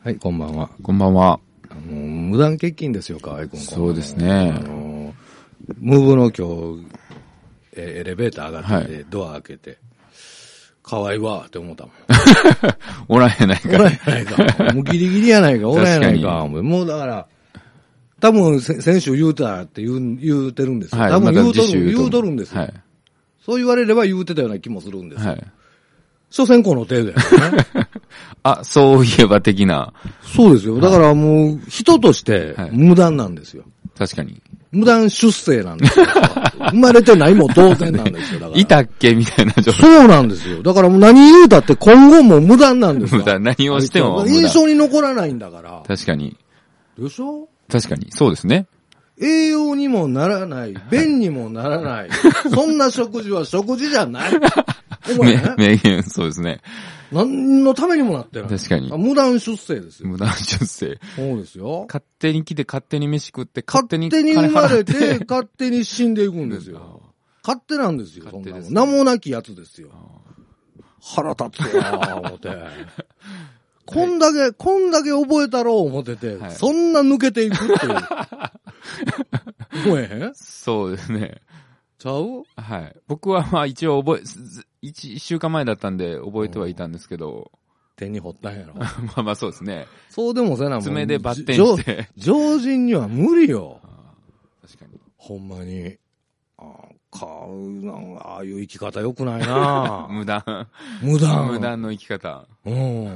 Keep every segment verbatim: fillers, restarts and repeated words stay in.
はい、こんばんは。 こんばんは。 あの、無断欠勤ですよ、河合くん。 そうですね。 あの、ムーブの今日、エレベーター上がってて、はい、ドア開けて、河合はって思ったもん。 おらんやないか。 おらんやないか。もうギリギリやないか、おらんやないか。もうだから、多分先週言うたって言う、言うてるんですよ。はい、多分言うとる、言うとるんですよ。はい、そう言われれば言うてたような気もするんですよ。はい、所詮この程度やからね。 あ、そういえば的な。 そうですよ。だからもう、人として無断なんですよ。 はい、確かに。 無断出生なんですよ。生まれてないも同然なんですよ。だから。 いたっけみたいな状態。 そうなんですよ。だからもう何言うたって今後も無断なんですよ。 無断、何をしても無断。 印象に残らないんだから。 確かに。 でしょ？ 確かに。そうですね。 栄養にもならない、便にもならない。そんな食事は食事じゃない。 ね、名言、そうですね。 何のためにもなってない。 確かに。 無断出生ですよ。 無断出生。 そうですよ。 勝手に来て勝手に飯食って勝手に勝手に生まれて勝手に死んでいくんですよ。勝手なんですよ。そんなもん。名もなきやつですよ。腹立つわ、思って。こんだけ、こんだけ覚えたろう思ってて、はい、そんな抜けていくっていう。思えへん？ そうですね。 ちゃう？ はい。僕はまあ一応覚え、一、一週間前だったんで覚えてはいたんですけど。 手に掘ったんやろ。 まあまあそうですね。 そうでもせなもん。 爪でバッテンして。 常人には無理よ。 確かに。 ほんまに。ああ、ああいう生き方良くないな。 無断。 無断。 無断の生き方。 うん。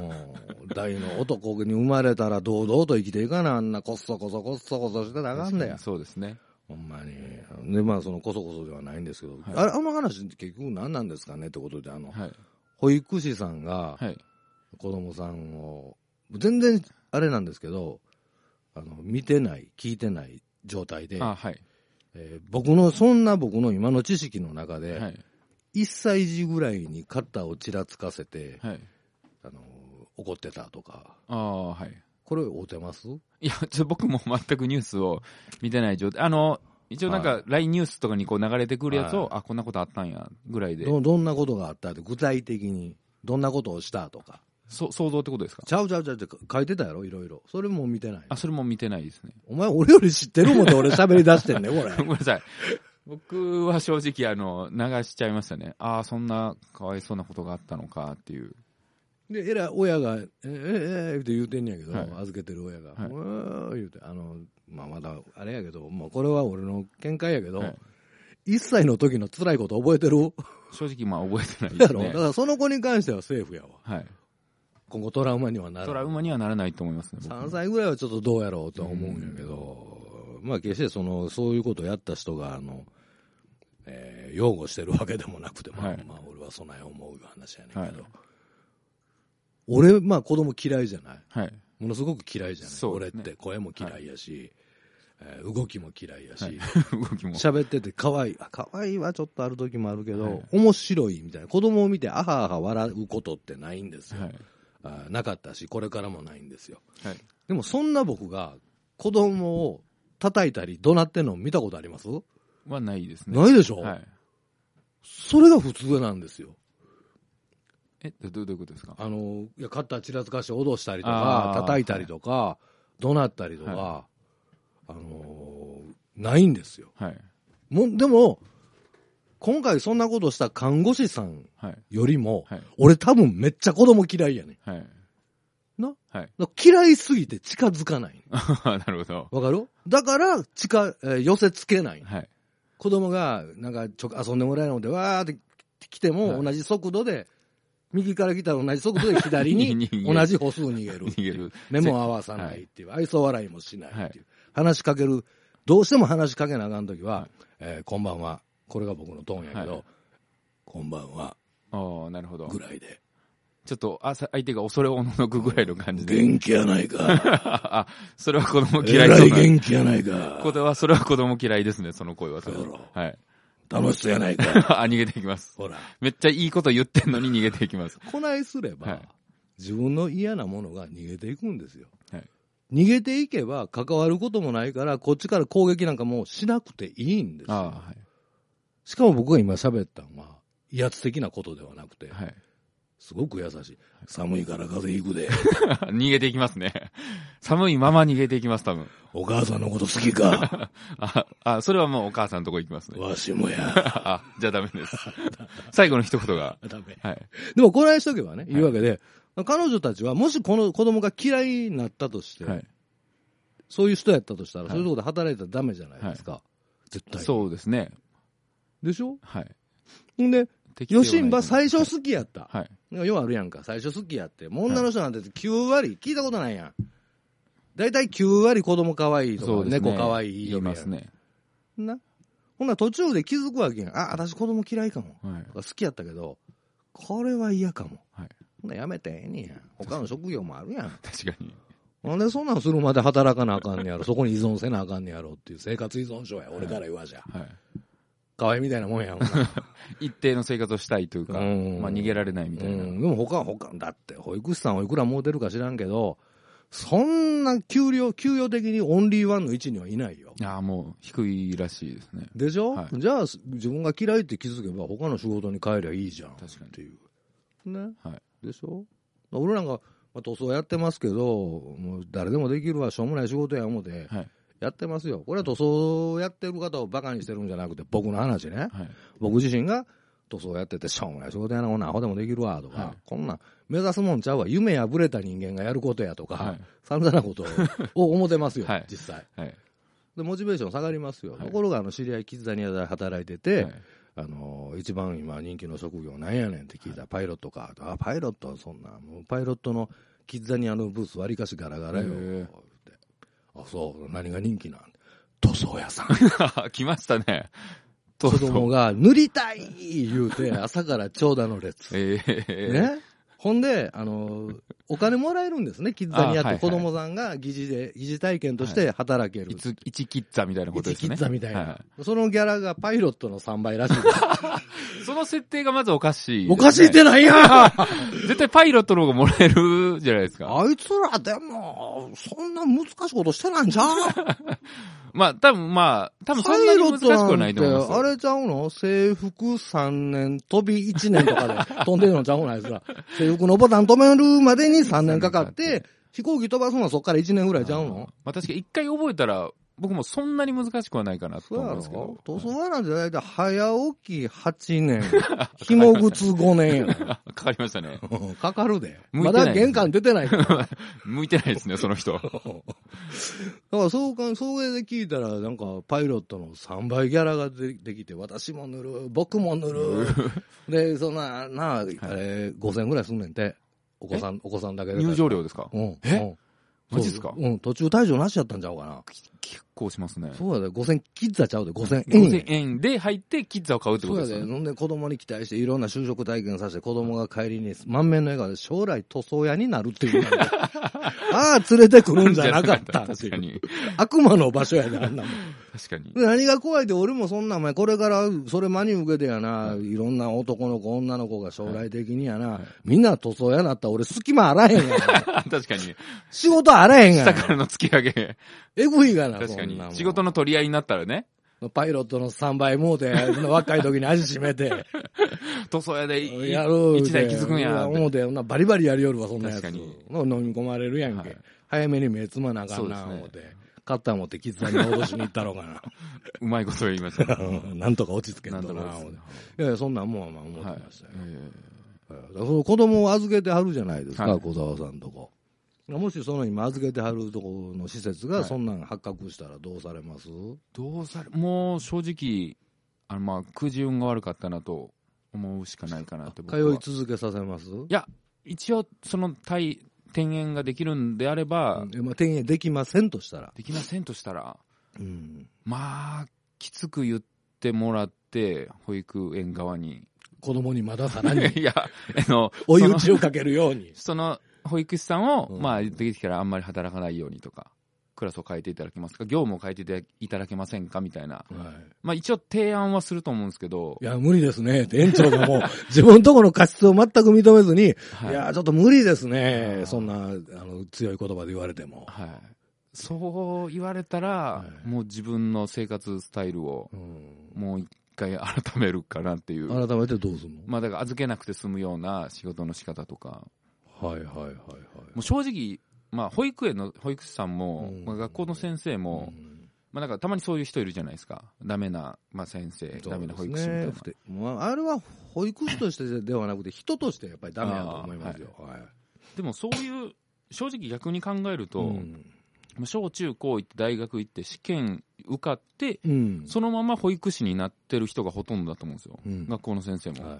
大の男に生まれたら堂々と生きていかな、あんなこっそこそこっそこそしてなあかんだよ。 そうですね。 ほんまに。で、まあそのこそこそではないんですけど、はい、あ, あの話結局何なんですかねってことで、あの、はい、保育士さんが、子供さんを、全然あれなんですけど、あの、見てない、聞いてない状態で、 あ、はい、 えー、僕の、そんな僕の今の知識の中で、はい、いっさい児ぐらいに肩をちらつかせて、はい、あの、怒ってたとか。 ああ、はい。 これ合うてます？ いや、ちょ僕も全くニュースを見てない状態。あの、一応なんか ライン ニュースとかにこう流れてくるやつを、はい、あ、こんなことあったんや、ぐらいで。 ど、どんなことがあったって、具体的に、どんなことをしたとか。 そ、想像ってことですか？ ちゃうちゃうちゃうって書いてたやろ、いろいろ。それも見てない。 あ、それも見てないですね。 お前俺より知ってるもんで俺喋り出してんね、これ。 ごめんなさい。僕は正直あの、流しちゃいましたね。ああ、そんなかわいそうなことがあったのかっていう。 で、えらい親が、ええええって言うてんねやけど、はい、預けてる親が、はい、うー言うて、あの、まあ、まだあれやけど、まあ、これは俺の見解やけど、はい、いっさいの時の辛いこと覚えてる？ 正直まあ覚えてないですね。 だからその子に関してはセーフやわ。 はい。 今後トラウマにはならない。 トラウマにはならないと思いますね。 さんさいぐらいはちょっとどうやろうとは思うんやけど、まあ決してその、そういうことをやった人が、あの、えー、擁護してるわけでもなくて、まあ、はい、まあ俺はそない思う話やねんけど。はい、俺、まあ子供嫌いじゃない、はい、ものすごく嫌いじゃない、ね、俺って声も嫌いやし、はい、えー、動きも嫌いやし、はい、動きも喋ってて可愛い、あ、可愛いはちょっとある時もあるけど、はい、面白いみたいな、子供を見てあはあは笑うことってないんですよ、はい、あ、なかったしこれからもないんですよ、はい、でもそんな僕が子供を叩いたり怒鳴ってんの見たことあります？ はないですね。 ないでしょ、はい、それが普通なんですよ。 え、どういうことですか？あの、いや、カッターちらつかして脅したりとか、叩いたりとか、はい、怒鳴ったりとか、はい、あのー、ないんですよ。はい、もでも、今回そんなことした看護師さんよりも、はいはい、俺多分めっちゃ子供嫌いやねん。はい、な、はい、嫌いすぎて近づかない。 なるほど。 わかる？だから近、えー、寄せつけない。はい、子供がなんかちょ遊んでもらえるのでわーって来ても同じ速度で、はい、右から来たら同じ速度で左に同じ歩数逃げる逃げる。目も合わさないっていう、愛想笑いもしないっていう、はい、話しかける、どうしても話しかけなあかんときは、はい、えー、こんばんは、これが僕のトーンやけど、はい、こんばんは、 ああ、なるほど。 ぐらいで。 ちょっとあ相手が恐れおののくぐらいの感じで。 元気やないか。 あ、それは子供嫌いそうな。 えらい元気やないか。 これは、それは子供嫌いですね、その声は。 そうやろ。 はい。 楽しそうやないか。 あ、逃げていきます。 ほら。 めっちゃいいこと言ってんのに逃げていきます。 こないすれば、はい、自分の嫌なものが逃げていくんですよ。はい、逃げていけば関わることもないから、こっちから攻撃なんかもうしなくていいんですよ。あ、はい、しかも僕が今喋ったのは、威圧的なことではなくて、はい、 すごく優しい。寒いから風邪ひくで。 逃げていきますね。寒いまま逃げていきます、多分。 お母さんのこと好きか。 あ、あ、それはもうお母さんのとこ行きますね。 わしもや。 あ、じゃあダメです。最後の一言が。 ダメ。 はい。 でもこないしとけばね、いうわけで、はい、彼女たちはもしこの子供が嫌いになったとして、はい、そういう人やったとしたら、はい、そういうところで働いたらダメじゃないですか。はい、絶対。 そうですね。 でしょ？ はい。 んで、ヨシンバ最初好きやった。 はい。 ようあるやんか。最初好きやって。もう女の人なんてきゅうわり、聞いたことないやん。だいたいきゅうわり子供かわいいとか、ね、猫かわいい言いますね。 な。ほんなら途中で気づくわけやん。あ、私子供嫌いかも。 はい、 好きやったけど、これは嫌かも。 はい。 ほんならやめてええねや。他の職業もあるやん。 確かに。 なんでそんなんするまで働かなあかんねやろ。そこに依存せなあかんねやろっていう生活依存症や。俺から言わじゃ。 はい。 可愛いみたいなもんやん。 一定の生活をしたいというか、うん、まあ逃げられないみたいな。 うん、でも他、他、だって保育士さんはいくら儲てるか知らんけど、そんな給料、給与的にオンリーワンの位置にはいないよ。 ああ、もう低いらしいですね。 でしょ、 はい、 じゃあ自分が嫌いって気づけば他の仕事に帰りゃいいじゃん。 確かに。 っていう。ね。 はい。 でしょ俺なんか、まあ、塗装やってますけど、もう誰でもできるわ、しょうもない仕事や思うて、はい、やってますよ。これは塗装やってる方をバカにしてるんじゃなくて、僕の話ね。はい、僕自身が塗装やってて、しょうもない仕事やな、こんなアホでもできるわ、とか、はい、こんなん目指すもんちゃうわ、夢破れた人間がやることやとか、はい、散々なことを思ってますよ、はい、実際、はい。で、モチベーション下がりますよ。はい、ところが、あの、知り合いキッザニアで働いてて、はい、あの、一番今人気の職業なんやねんって聞いたら、パイロットか。あ、パイロット、そんな、もうパイロットのキッザニアのブース割りかしガラガラよ。って。あ、そう、何が人気なん？塗装屋さん。 来ましたね。 子供が塗りたい言うて、朝から長蛇の列。 えー、 ね。ほんで、あの、お金もらえるんですね。キッザニアって子供さんが疑似で、疑似体験として働ける。 はい、一キッザみたいなことですね。 一キッザみたいな、はい。そのギャラがパイロットのさんばいらしい。 その設定がまずおかしい、 ね。おかしいってないやん絶対パイロットの方がもらえるじゃないですか。 あいつらでも、そんな難しいことしてないんじゃんまあ、多分まあ、多分そんなに難しくはないと思います。 あれちゃうの？制服さんねん、飛びいちねんとかで飛んでるのちゃうないですか。制服のボタン止めるまでにさんねんかかって、飛行機飛ばすのはそっからいちねんぐらいちゃうの？ まあ確かに一回覚えたら、僕もそんなに難しくはないかなと思うんですけど。 塗装屋なんてだいたい早起きはちねん、紐靴ごねんやかかりましたね。 かかるで。まだ玄関出てないから。 向いてないですね、その人。だからそうか、それで聞いたら、なんかパイロットのさんばいギャラがでできて、私も塗る、僕も塗る。で、そんな、なあ、あれ、ごせんぐらいすんねんて。お子さん、お子さんだけで。 入場料ですか？ うん。 えマジですか？ うん、途中退場なしやったんちゃうかな。 結構しますね。 そうやで、ごせんキッザちゃうで、ごせんえん。 ごせんえんで入ってキッザを買うってことですね。 そうやで、んで子供に期待していろんな就職体験させて子供が帰りに満面の笑顔で将来塗装屋になるっていう。ああ、連れてくるんじゃなかった。 確かに。 悪魔の場所やで、あんなもん。 確かに。 何が怖いって、俺もそんな前、これからそれ真に受けてやな、いろんな男の子、女の子が将来的にやな、みんな塗装屋なったら俺隙間あらへんやん。 確かに。 仕事あらへんやん。 下からの突き上げ。 えぐいがな、 確かに。仕事の取り合いになったらね。 パイロットのさんばいもうて、若い時に足締めて。 塗装屋でやる。 一台気づくんや。 思うて、バリバリやりよるわ、そんなやつ。 確かに。 飲み込まれるやんけ。はい、早めに目つまなあかんな、思うて。カッター持ってキッザに戻しに行ったろうかな。 うまいこと言いましたね。 なんとか落ち着けんとな。いやいや、そんなんもんはまあ思ってましたよ。はい、その子供を預けてはるじゃないですか、はい、小沢さんとこ。もしその今預けてはるとこの施設がそんなん発覚したらどうされます？はい、 どうされ、もう正直、あのまあ、くじ運が悪かったなと思うしかないかなって僕は。 通い続けさせます？いや、一応、その対、転園ができるんであれば、 うん、まあ、転園できませんとしたら。 できませんとしたら、 うん、 まあ、きつく言ってもらって、保育園側に。 子供にまださらに。 いや、あの、 追い打ちをかけるように。 その、保育士さんを、うん、まあ、できたらあんまり働かないようにとか、クラスを変えていただけますか、業務を変えていただけませんかみたいな。はい、まあ一応提案はすると思うんですけど。 いや、無理ですね。園長がもう自分のところの過失を全く認めずに、はい、いや、ちょっと無理ですね。そんな、あの、強い言葉で言われても。 はい。そう言われたら、はい、もう自分の生活スタイルを、うん、もう回改めるかなっていう。 改めてどうするの？ まあだから預けなくて済むような仕事の仕方とか。 はいはいはいはい。もう正直、まあ保育園の保育士さんも、うんまあ、学校の先生も、うん、まあなんかたまにそういう人いるじゃないですか。ダメな、まあ先生、ね、ダメな保育士みたいな。 まあ、あれは保育士としてではなくて人としてやっぱりダメだと思いますよ。はいはい、 でもそういう、正直逆に考えると、うん小中高行って大学行って試験受かって、うん、そのまま保育士になってる人がほとんどだと思うんですよ、うん、学校の先生も、はい、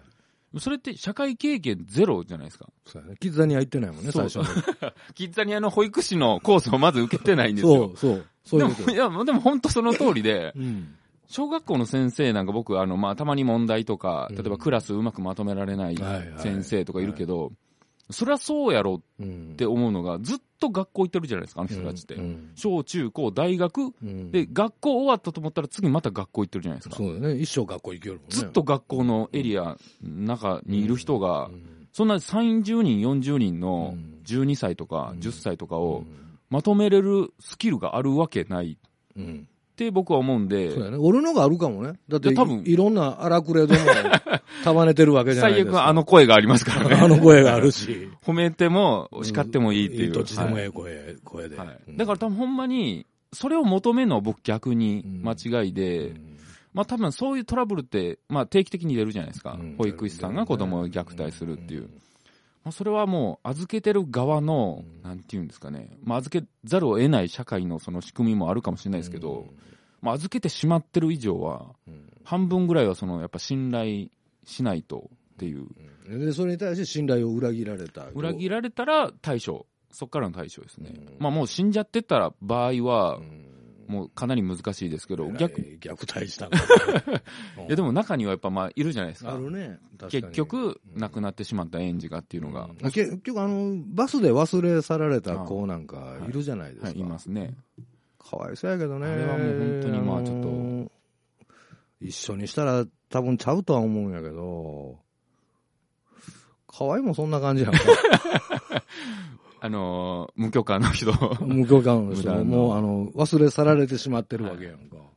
それって社会経験ゼロじゃないですか。 そうやね、キッザニア行ってないもんね最初にキッザニアの保育士のコースをまず受けてないんですよ。 そうそうそういうこと。 でもいやでも本当その通りで、うん、小学校の先生なんか僕あの、まあ、たまに問題とか例えばクラスうまくまとめられない先生とかいるけど、はいはいはい、そりゃそうやろって思うのが、ずっと学校行ってるじゃないですか、あの人たちって。うんうん、小中高大学、うん、で、学校終わったと思ったら次また学校行ってるじゃないですか。 そうだね。一生学校行けるもんね。 ずっと学校のエリアの中にいる人が、うんうん、そんなさんじゅうにん、よんじゅうにんのじゅうにさいとかじゅっさいとかをまとめれるスキルがあるわけない。うんって僕は思うんで。 そうだね。俺のがあるかもね。だって多分いろんな荒くれども束ねてるわけじゃないですか。 最悪あの声がありますからね。 あの声があるし。 褒めても叱ってもいいっていう。 うん、どっちでもええ声、はい、声で、はいうん。だから多分ほんまにそれを求めるのは僕逆に間違いで、うん、まあ多分そういうトラブルってまあ定期的に出るじゃないですか。うん、保育士さんが子供を虐待するっていう。うんまあ、それはもう預けてる側の、うん、なんていうんですかね、まあ、預けざるを得ない社会のその仕組みもあるかもしれないですけど、うんまあ、預けてしまってる以上は、うん、半分ぐらいはそのやっぱ信頼しないとっていう、 うん、でそれに対して信頼を裏切られた裏切られたら対処、そこからの対処ですね、うんまあ、もう死んじゃってたら場合は、うんもうかなり難しいですけど、 逆虐待したんだ、 ね、いやでも中にはやっぱまあいるじゃないですか。 あるね。 結局亡くなってしまった園児がっていうのが、 うん、結局あのバスで忘れ去られた子なんかいるじゃないですか。 はいはい、いますね。 かわいそうやけどね。 あれはもう本当にまあちょっと一緒にしたら多分ちゃうとは思うんやけど、河合もそんな感じやんか。 あのー、無許可の人無許可の人もうあの忘れ去られてしまってるわけやんか、はい、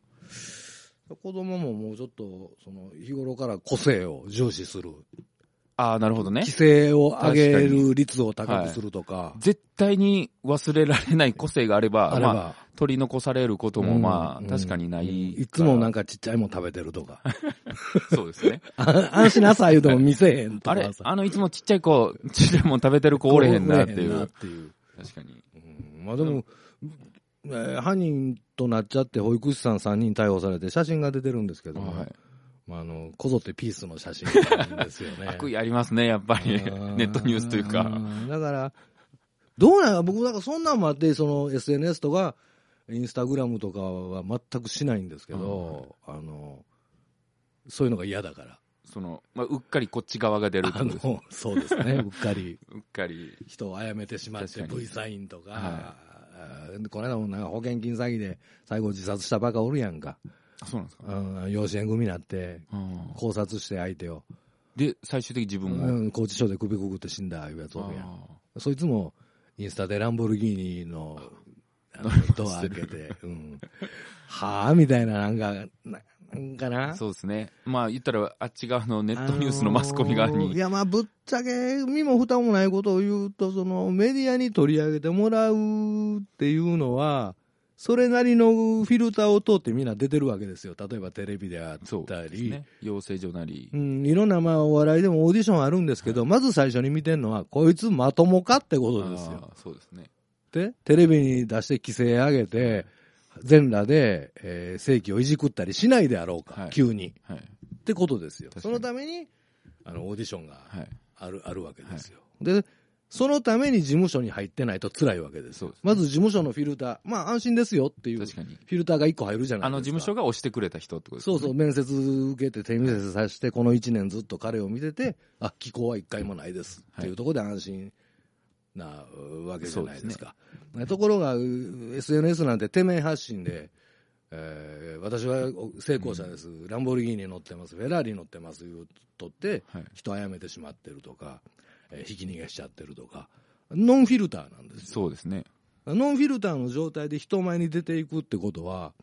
子供ももうちょっとその日頃から個性を重視する。 ああなるほどね。 規制を上げる率を高くするとか、はい、 絶対に忘れられない個性があれば、あればまあ、取り残されることもまあ、うん、確かにない、うん、 いつもなんかちっちゃいもん食べてるとかそうですね安心なさい言うても見せへんとかあれあのいつもちっちゃい子ちっちゃいもん食べてる子おれへんなっていうっていう確かに、 うん、まあでも、えー、犯人となっちゃって保育士さんさんにん逮捕されて写真が出てるんですけど、はいまあ、あのこぞってピースの写真なんですよね悪意ありますねやっぱりネットニュースというかだからどうなんか僕なんかそんなんもあってその エスエヌエス とかインスタグラムとかは全くしないんですけど、あのそういうのが嫌だからその、まあ、うっかりこっち側が出るってことですね。 そうですねうっかりうっかり人を殺めてしまって V サインとか、はい、この間もなんか保険金詐欺で最後自殺したバカおるやんか。 そうなんですか、 うん、養子縁組になって考察して相手をで最終的に自分も、 うん、拘置所で首くくって死んだいうやつおるやん。そいつもインスタでランボルギーニのドア開けて、うん、はぁみたいななんかなんかな。 そうですね。まあ言ったらあっち側のネットニュースのマスコミ側に、あのー、 いやまあぶっちゃけ身も蓋もないことを言うとそのメディアに取り上げてもらうっていうのはそれなりのフィルターを通ってみんな出てるわけですよ。例えばテレビであったり、ね、 養成所なり、 うん、いろんなまあお笑いでもオーディションあるんですけど、はい、まず最初に見てるのはこいつまともかってことですよ。 あそうですね。 でテレビに出して規制上げて全裸で、えー、正規をいじくったりしないであろうか、はい、急に、はい、ってことですよ。そのためにあのオーディションがある、はい、あるわけですよ、はい、でそのために事務所に入ってないと辛いわけです。そうですね、まず事務所のフィルター、まあ安心ですよっていうフィルターがいっこ入るじゃないですか。 あの事務所が押してくれた人ってことですね。 そうそう、面接受けて手見せさせてこのいちねんずっと彼を見てて、あ、寄稿はいっかいもないですっていうところで安心なわけじゃないですか。ですね、ところが エスエヌエス なんて手面発信で、えー、私は成功者です、うん、ランボルギーニ乗ってます、フェラーリ乗ってます言うとって、はい、人を殺めてしまってるとか、えー、ひき逃げしちゃってるとか、ノンフィルターなんですよ。 そうですね。 ノンフィルターの状態で人前に出ていくってことは、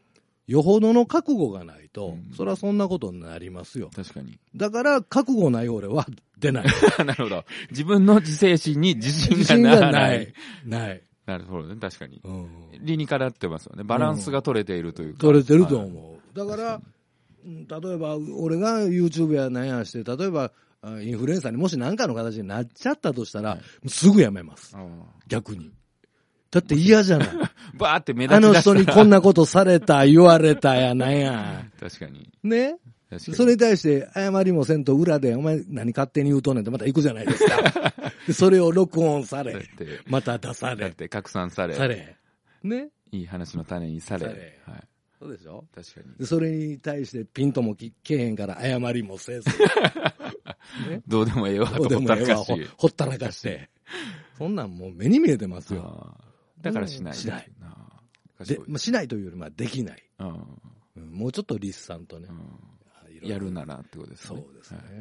よほどの覚悟がないと、うん、それはそんなことになりますよ。 確かに。 だから、覚悟ない俺は出ない。 なるほど。自分の自制心に自信がない。 ない。 なるほどね、確かに。うん、理にかなってますよね。バランスが取れているというか。 取れてると思う。はい、だから、例えば、俺が YouTube や何やして、例えば、インフルエンサーにもし何かの形になっちゃったとしたら、はい、すぐやめます。逆に。だって嫌じゃない。 バーって目立ち出した。 あの人にこんなことされた、言われたやなんや。 確かに。 ね。それに対して、謝りもせんと裏で、お前何勝手に言うとんねんってまた行くじゃないですか。それを録音され、また出され。 って拡散され。 され。ね。 いい話の種にされ。されはい。そうでしょ？ 確かに。 でそれに対してピンともけえへんから謝りもせず。 ね、どうでもええわとほったらかし。 ほったらかして。そんなんもう目に見えてますよ。 だからしない。 しない。で、まあ、しないというよりまあできない。うん、もうちょっとリスさんとね。 やるならってことですね。 そうですね。はい、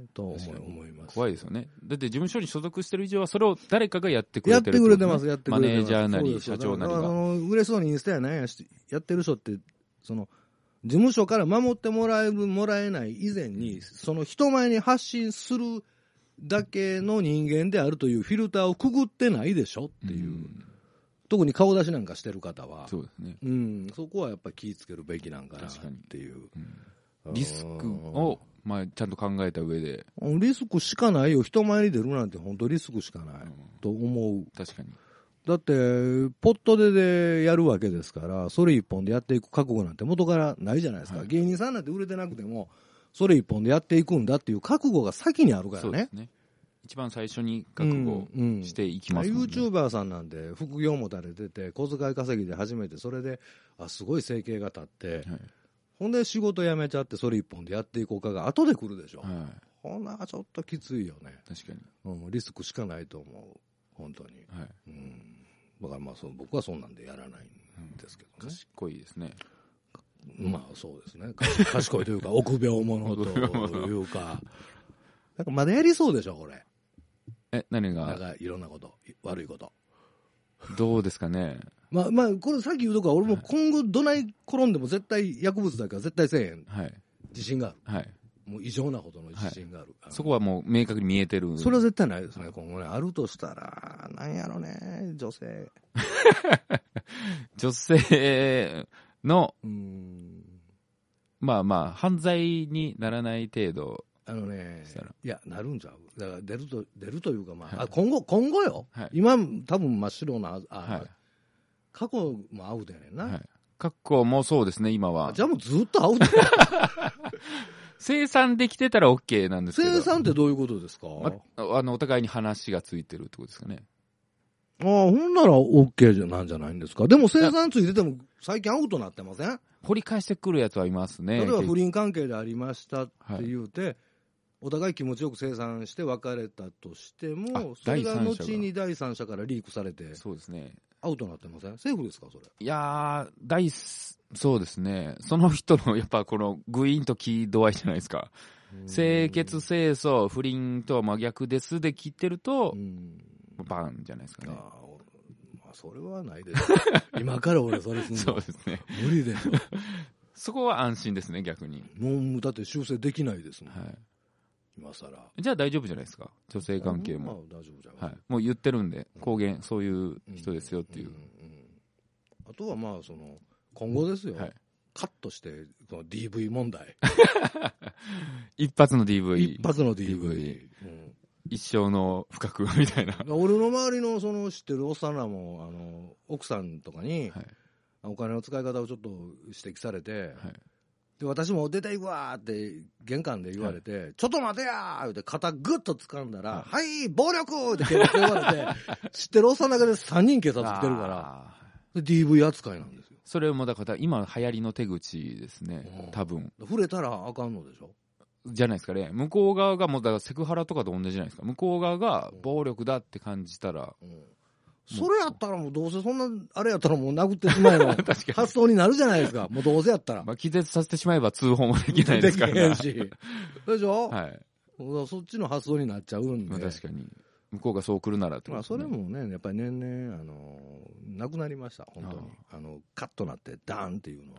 と思い、思います。 怖いですよね。だって事務所に所属してる以上はそれを誰かがやってくれてる、 ね。やってくれてます、やってくれてます。 マネージャーなり、社長なりが。 あの、嬉しそうにインスタやなんやし、やってる人って、その、事務所から守ってもらえる、もらえない以前に、その人前に発信するだけの人間であるというフィルターをくぐってないでしょっていう。うん、特に顔出しなんかしてる方は。 そうですね。 うん。そこはやっぱり気ぃつけるべきなんかなっていう。 リスクを、まあ、ちゃんと考えた上で。 リスクしかないよ。人前に出るなんて本当リスクしかない。と思う。 確かに。 だって、ポットででやるわけですから、それ一本でやっていく覚悟なんて元からないじゃないですか。はい、芸人さんなんて売れてなくても、それ一本でやっていくんだっていう覚悟が先にあるからね。そうですね。 一番最初に覚悟していきますもんね。 うんうん、YouTuber さんなんで副業持たれてて、小遣い稼ぎで初めて、それで、あ、すごい生計が立って、はい、ほんで仕事辞めちゃってそれ一本でやっていこうかが後で来るでしょ。はい、ほなちょっときついよね。 確かに。 うん、リスクしかないと思う。本当に。はい。うん。だからまあそう僕はそんなんでやらないんですけどね。 賢いですね。 まあそうですね。賢いというか臆病者というか。なんかまだやりそうでしょこれ。 え、何が？ なんかいろんなこと、悪いこと。 どうですかね。 まあまあ、これさっき言うとか、俺も今後どない転んでも絶対薬物だから絶対せえへん。はい。自信がある。はい。もう異常なほどの自信がある。 はい、そこはもう明確に見えてる。 それは絶対ないですね、今後ね。あるとしたら、なんやろね、女性。 女性の、うーんまあまあ、犯罪にならない程度。 あのね、いや、なるんちゃう。だから出ると、出るというか、まあ、はい、あ今後、今後よ。はい、今、多分真っ白な、あ、はい、過去もアウトやねんな。はい、 過去もそうですね、今は。 じゃあもうずっとアウト生産できてたら OK なんですけど。 生産ってどういうことですか？ ま、あの、お互いに話がついてるってことですかね。 ああ、ほんなら OK なんじゃないんですか。でも生産ついてても最近アウトなってません？ 掘り返してくるやつはいますね。 例えば不倫関係でありましたって言うて、はい、お互い気持ちよく生産して別れたとしても、それが後に第三者からリークされて、 そうですね。 アウトになってません？セーフですかそれ？ いやー、第、そうですね。その人のやっぱこのグイーンと気度合いじゃないですか。清潔清楚、不倫とは真逆ですで切ってると、バーンじゃないですかね。あまあ、それはないです。今から俺それすんの。 そうですね。 無理でしょ。 そこは安心ですね、逆に。 もう、だって修正できないですもん。はい。今更。 じゃあ大丈夫じゃないですか。女性関係も。まあ大丈夫じゃない。はい。もう言ってるんで、公言、そういう人ですよっていう。うんうんうんうん、あとはまあ、その、今後ですよ。はい。カットして、この ディーブイ 問題。 一発の ディーブイ。 一発の ディーブイ。ディーブイうん、 一生の不覚みたいな。 俺の周りのその知ってるおっさんらも、あの、奥さんとかに、はい、お金の使い方をちょっと指摘されて、はい、で、私も出ていくわーって玄関で言われて、はい、ちょっと待てやーって肩グッと掴んだら、はい、はい、暴力って警察言われて、知ってるおっさんだけでさんにん警察来てるから、ディーブイ 扱いなんですよ。 それもだから今流行りの手口ですね、多分。 触れたらあかんのでしょじゃないですかね。向こう側がもうだからセクハラとかと同じじゃないですか。向こう側が暴力だって感じたら、うんうん、 それやったらもうどうせそんなあれやったらもう殴ってしまえば発想になるじゃないですか。もうどうせやったら。 まあ気絶させてしまえば通報もできないですからね。 できへんし。でしょ。はい。そっちの発想になっちゃうんで。 まあ確かに。向こうがそう来るならってことですね。まあそれもね、やっぱり年々あのなくなりました本当に。あのカッとなってダーンっていうのは、はい、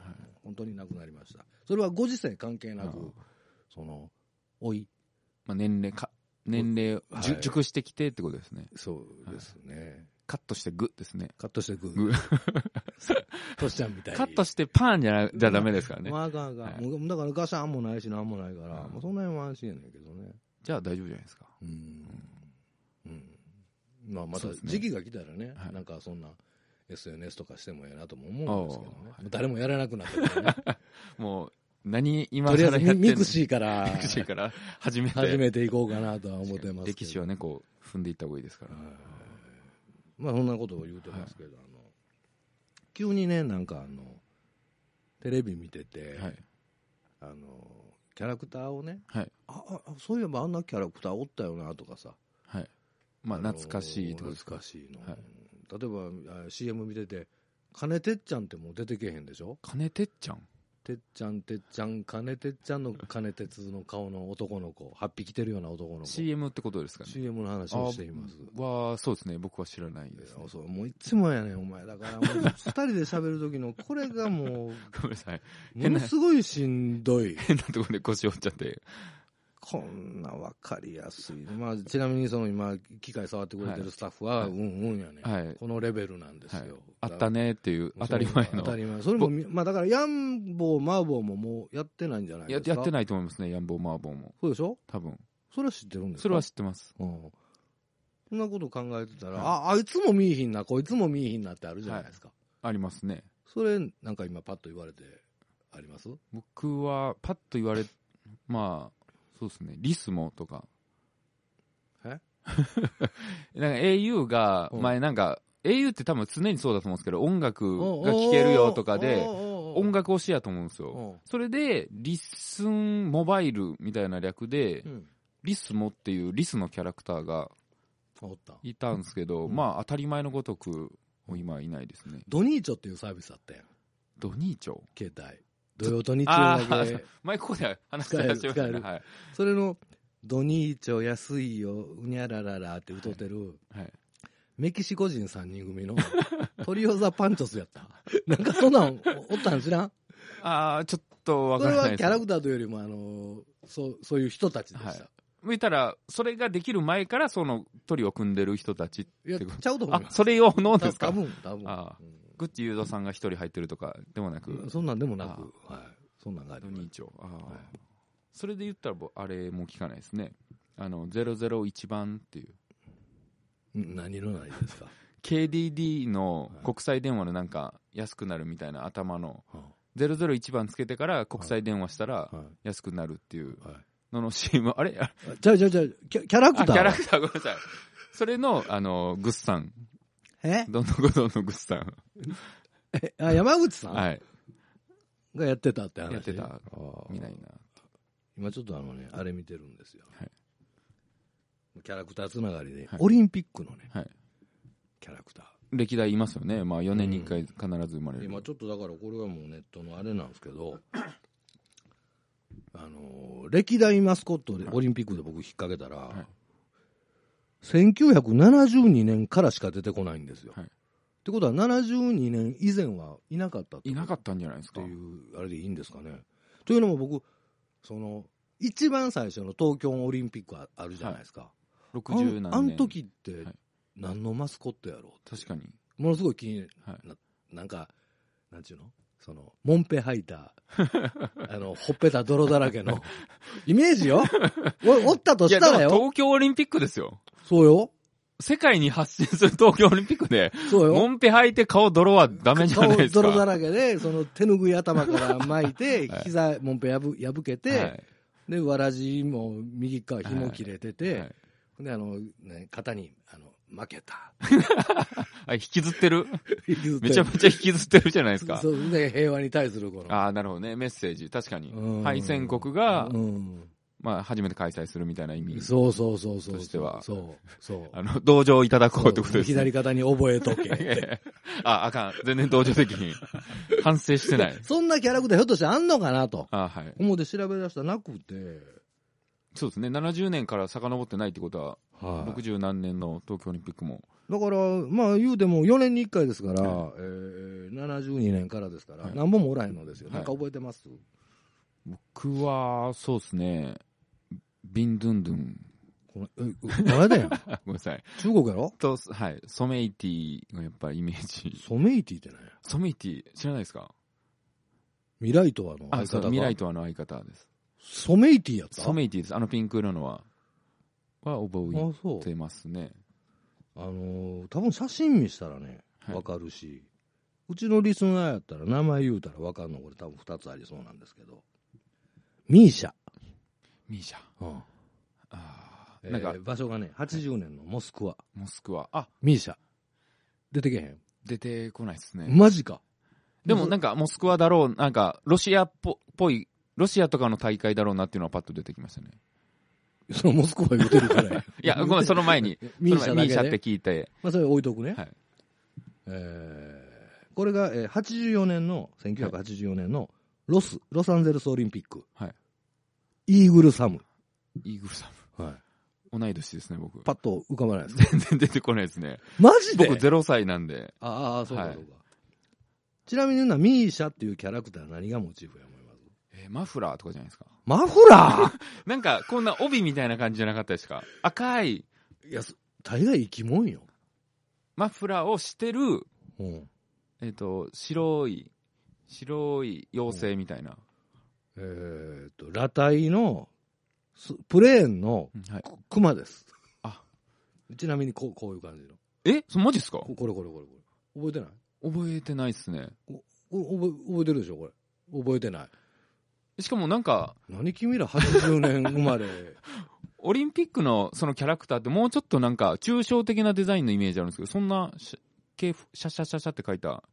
本当に亡くなりました。それはご時世関係なく、その、老い。 まあ、年齢か、年齢、はい、熟してきてってことですね。 そうですね。はい、 カットしてグですね。 カットしてグ。グ。トシちゃんみたいに。 カットしてパーンじゃな、じゃダメですからね。 まあ、あかんあかん。はい、だからガシャンもないしなんもないから、 うん、 もうそんなにも安心やねんけどね。 じゃあ大丈夫じゃないですか。 うん。うん。まあまた時期が来たらね、はい、なんかそんな エスエヌエス とかしてもええなとも思うんですけどね。はい、誰もやらなくなったからね。 もう、何、今とりあえずミクシーから、 ミクシーから始めて。 始めていこうかなとは思ってますけど。 歴史はね、こう、踏んでいった方がいいですから。 まあそんなことを言うてますけど、はい、あの、急にね、なんかあの、テレビ見てて、はい、あの、キャラクターをね、はい、ああ、そういえばあんなキャラクターおったよなとかさ、 はい、まあ懐かしいってことですか。 懐かしいの、はい、例えば シーエム 見てて金てっちゃんってもう出てけへんでしょ。 金てっちゃんてっちゃんてっちゃん金てっちゃんの金鉄の顔の男の子、はっぴきてるような男の子。 シーエム ってことですかね。 シーエム の話をしています。 はそうですね、僕は知らないです、ね、 そうもういつもやねんお前。だからもうふたりで喋る時のこれがもうごめんなさい、 ものすごいしんどい。 変なところで腰折っちゃってこんな分かりやすい、まあ、ちなみにその今機械触ってくれてるスタッフは、はい、うんうんやね、はい、このレベルなんですよ、はい、 あったねっていう当たり前の当たり前。それも、まあ、だからヤンボーマーボーももうやってないんじゃないですか。 や, やってないと思いますね。ヤンボーマーボーもそうでしょ。 多分それは知ってるんですか。 それは知ってます、 うん、そんなこと考えてたら、はい、ああいつも見いひんなこいつも見いひんなってあるじゃないですか、はい、 ありますね。 それなんか今パッと言われてあります。 僕はパッと言われまあそうですね、リスモとか。 えなんか エーユー が、前なんか、エーユー って多分常にそうだと思うんですけど、音楽が聴けるよとかで、音楽推しやと思うんですよ。それで、リスンモバイルみたいな略で、うん、リスモっていうリスのキャラクターがいたんですけど、うん、まあ当たり前のごとく、今はいないですね。 ドニーチョっていうサービスあったやん。 ドニーチョ携帯。土曜と日曜だけ前ここで話してらっしゃいましたね、はい、 それのドニーチョ安いようにゃらららって歌ってる、はいはい、メキシコ人さんにん組のトリオザパンチョスやったなんかそんなんおったん知らん。 ああちょっとわからないです。 それはキャラクターというよりもあの そ, そういう人たちでした、はい、 見たらそれができる前からそのトリオを組んでる人たちっていやちゃうと思う。 あそれ用のですか。 多分多分あ、うんグッチユードさんが一人入ってるとかでもなく、 そんなんでもなく、はい、そんなんがあります。 ドニーチョ、あ、はい、それで言ったらあれも聞かないですね。あのゼロゼロいちばんっていう。 何の何ですか。 ケーディーディー の国際電話のなんか安くなるみたいな頭の、はい、ゼロゼロいちばんつけてから国際電話したら安くなるっていうのの シーエム、あれ？ じゃあじゃあじゃあキャラクター。 キャラクターごめんなさい。それのあのグッさん。 えどんどこどんのグッさんえあ山口さん、 はい、 がやってたって話。 やってた見ないな。 今ちょっとあのねあれ見てるんですよ、はい、キャラクターつながりで、はい、オリンピックのね、はい、キャラクター歴代いますよね。まあよねんにいっかい必ず生まれる、 うん、今ちょっとだからこれはもうネットのあれなんですけどあの歴代マスコットでオリンピックで僕引っ掛けたら、はい、せんきゅうひゃくななじゅうにねんからしか出てこないんですよ、はい、ってことはななじゅうにねん以前はいなかったっていなかったんじゃないですかっていうあれでいいんですかね。というのも僕その一番最初の東京オリンピックあるじゃないですか、はい、 ろくじゅう何年あ, あの時って何のマスコットやろうって、 確かにものすごい気に な,、はい、な, なんかなんちゅうのそのモンペ履いたあのほっぺた泥だらけのイメージよお, おったとしたらよ。 東京オリンピックですよ。 そうよ。 世界に発信する東京オリンピックで、そうよ。モンペ履いて顔泥はダメじゃないですか。 顔泥だらけで、その手ぬぐい頭から巻いて、はい、膝、モンペ破破けて、はい、で、わらじも右側紐切れてて、はいはい、で、あの、ね、肩に、あの、負けた。 あ、引きずってるめちゃめちゃ引きずってるじゃないですか。 そうで、平和に対するこの。 ああ、なるほどね。メッセージ。確かに。敗戦国が、うんまあ、初めて開催するみたいな意味。 そうそうそうそう。 としては。 そうそう。 あの、同情いただこうってことですね。 左肩に覚えとけ。 あ、あかん。全然同情的に。反省してない。 そんなキャラクターひょっとしてあんのかなと。 あはい。 思って調べ出したらなくて。 そうですね。ななじゅうねんから遡ってないってことは、はい、ろくじゅう何年の東京オリンピックも。 だから、まあ言うてもよねんにいっかいですから、はい、えー、 ななじゅうにねんからですから、はい、何本もおらへんのですよ。なんか覚えてます？ 僕は、そうですね、ビンドゥンドゥン。 このえ、誰だよ。 ごめんなさい。 中国やろと、はい。ソメイティがやっぱイメージ。 ソメイティって何や？ ソメイティ、知らないですか？ ミライトワの相方が。 あ、そう、ミライトワの相方です。 ソメイティやった？ ソメイティです。あのピンク色のは、は覚えてますね。 あのー、多分写真見したらね、わかるし、はい、うちのリスナーやったら名前言うたらわかるのこれ多分ふたつありそうなんですけど、ミーシャ。 ミーシャ。うん。 ああ。なんか、えー、場所がね、はちじゅうねんのモスクワ。 モスクワ。あ、 ミーシャ。出てけへん？ 出てこないですね。 マジか。 でもなんか、モスクワだろう、なんか、ロシアっぽい、ロシアとかの大会だろうなっていうのはパッと出てきましたね。 そのモスクワ言ってるからや。 いや、ごめん、その前に。ミーシャだけで。ミーシャって聞いて。 まあ、それ置いとくね。 はい。 えー、これが、えー、はちじゅうよねんの、せんきゅうひゃくはちじゅうよねんのロス、ロサンゼルスオリンピック。 はい。 イーグルサム。 イーグルサム。 はい。 同い年ですね、僕。 パッと浮かばないですか？ 全然出てこないですね。 マジで？ 僕ゼロさいなんで。 ああ、そうかそうか。はい、ちなみにな、ミーシャっていうキャラクター何がモチーフや思います？ えー、マフラーとかじゃないですか。 マフラーなんか、こんな帯みたいな感じじゃなかったですか？赤い。 いや、大概生き物よ。 マフラーをしてる、 うん、 えっ、ー、と、白い、白い妖精みたいな。 うん、えっ、ー、と、裸体の、プレーンの、はい、クマです。 あ、 ちなみにこう、こういう感じの。 え、そマジっすか？ これこれこれこれ。覚えてない？ 覚えてないっすね。 お覚え、覚えてるでしょこれ。覚えてない。 しかもなんか。 何君らはちじゅうねん生まれ。 オリンピックのそのキャラクターってもうちょっとなんか抽象的なデザインのイメージあるんですけど、そんなシャシャシャシャシャって書いた。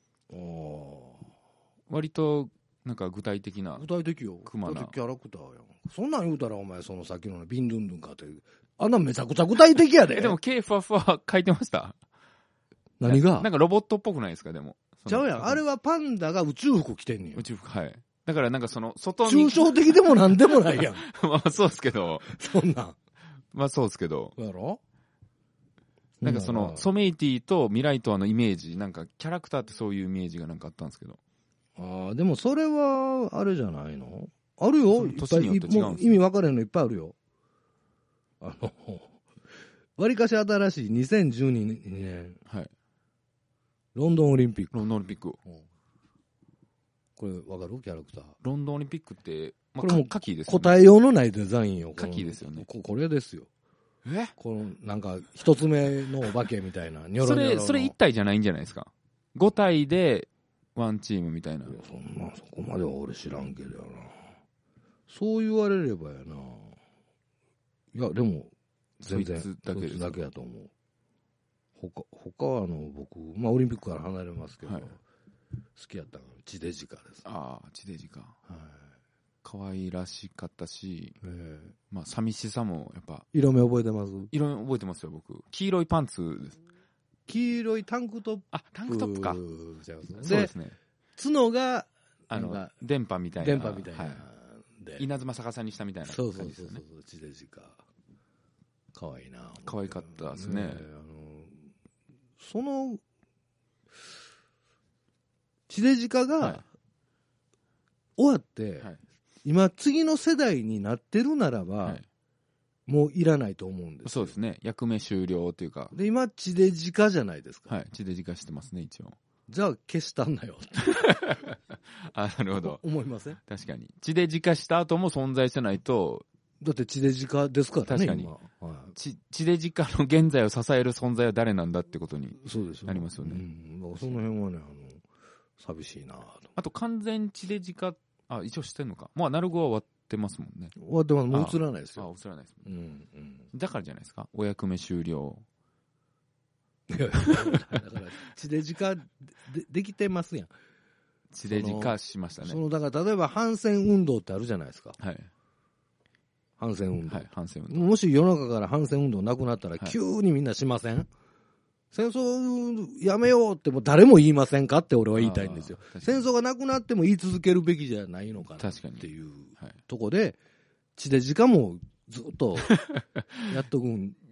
割となんか具体的な。 具体的よ。 クマな。 だってキャラクターやん。そんなん言うたらお前そのさっきのビンドゥンドゥンかって。あんなめちゃくちゃ具体的やで。 え、でも K ファフは書いてました？ 何が？ なんかロボットっぽくないですか？でも。 ちゃうやん。あれはパンダが宇宙服着てんねん。 宇宙服、はい。だからなんかその外に。抽象的でもなんでもないやん。 まあそうですけど。 そんなん。 まあそうですけど。 やろ？ なんかその、ソメイティとミライトワのイメージ、なんかキャラクターってそういうイメージがなんかあったんですけど。 ああ、でもそれは、あれじゃないの？あるよ。いっぱい、もう意味分かれへんのいっぱいあるよ。あの、わりかし新しいにせんじゅうにねん。 はい。 ロンドンオリンピック。 ロンドンオリンピック。うん、 これ分かる？キャラクター。 ロンドンオリンピックって、まあ、 これもカキですよね。 答えようのないデザインよ。 カキですよね。 こ, これですよ。 え？ この、なんか、一つ目のお化けみたいな。ニョロニョロのそれ、それ一体じゃないんじゃないですか。ご体で、ワンチームみたいな。いや、 そんな、そこまでは俺知らんけどやな。そう言われればやな。いや、でも、全然、そいつだけです。そいつだけやと思う。他、他はあの、僕、まあ、オリンピックから離れますけど、はい、好きやったのは地デジカです。 ああ、地デジカ。はい。 可愛らしかったし、 えー、 まあ、寂しさも、やっぱ。 色目覚えてます？ 色目覚えてますよ、僕。黄色いパンツです。 黄色いタンクトップ。 あ、タンクトップか。 そうですね。角が、 あの、電波みたいな。 電波みたいな。はいで稲妻逆さにしたみたいな感じですよね。そうそうそうそう、 地デジカ。かわいいな。 かわいかったですね。ね、あのその、地デジカが、はい、終わって、はい、今次の世代になってるならば、はい、もういらないと思うんですよ。 そうですね。役目終了というか。 で、今、地デジカじゃないですか。 はい。地デジカしてますね、一応。 じゃあ消したんだよ。 あ、なるほど。 思いません？ 確かに。地デジカした後も存在してないと。 だって地デジカですからね。 確かに。はい、地, 地デジカの現在を支える存在は誰なんだってことになりますよね。 うん、その辺はね、あの、寂しいなと。 あと完全地デジカ、あ、一応してんのか。まあ、ナルゴは終わってますもんね。 終わってます。もう映らないですよ。 あ、映らないですもん、うんうん。だからじゃないですか。お役目終了。 いやいやだから地デジカ で, できてますやん。 地デジカしましたね。 そのだから例えば反戦運動ってあるじゃないですか。 はい。 反戦運動。 はい、反戦運動。 もし世の中から反戦運動なくなったら急にみんなしません？はい、戦争やめようっても誰も言いませんかって俺は言いたいんですよ。戦争がなくなっても言い続けるべきじゃないのかなっていうとこで、地デジカもずっとやっとくん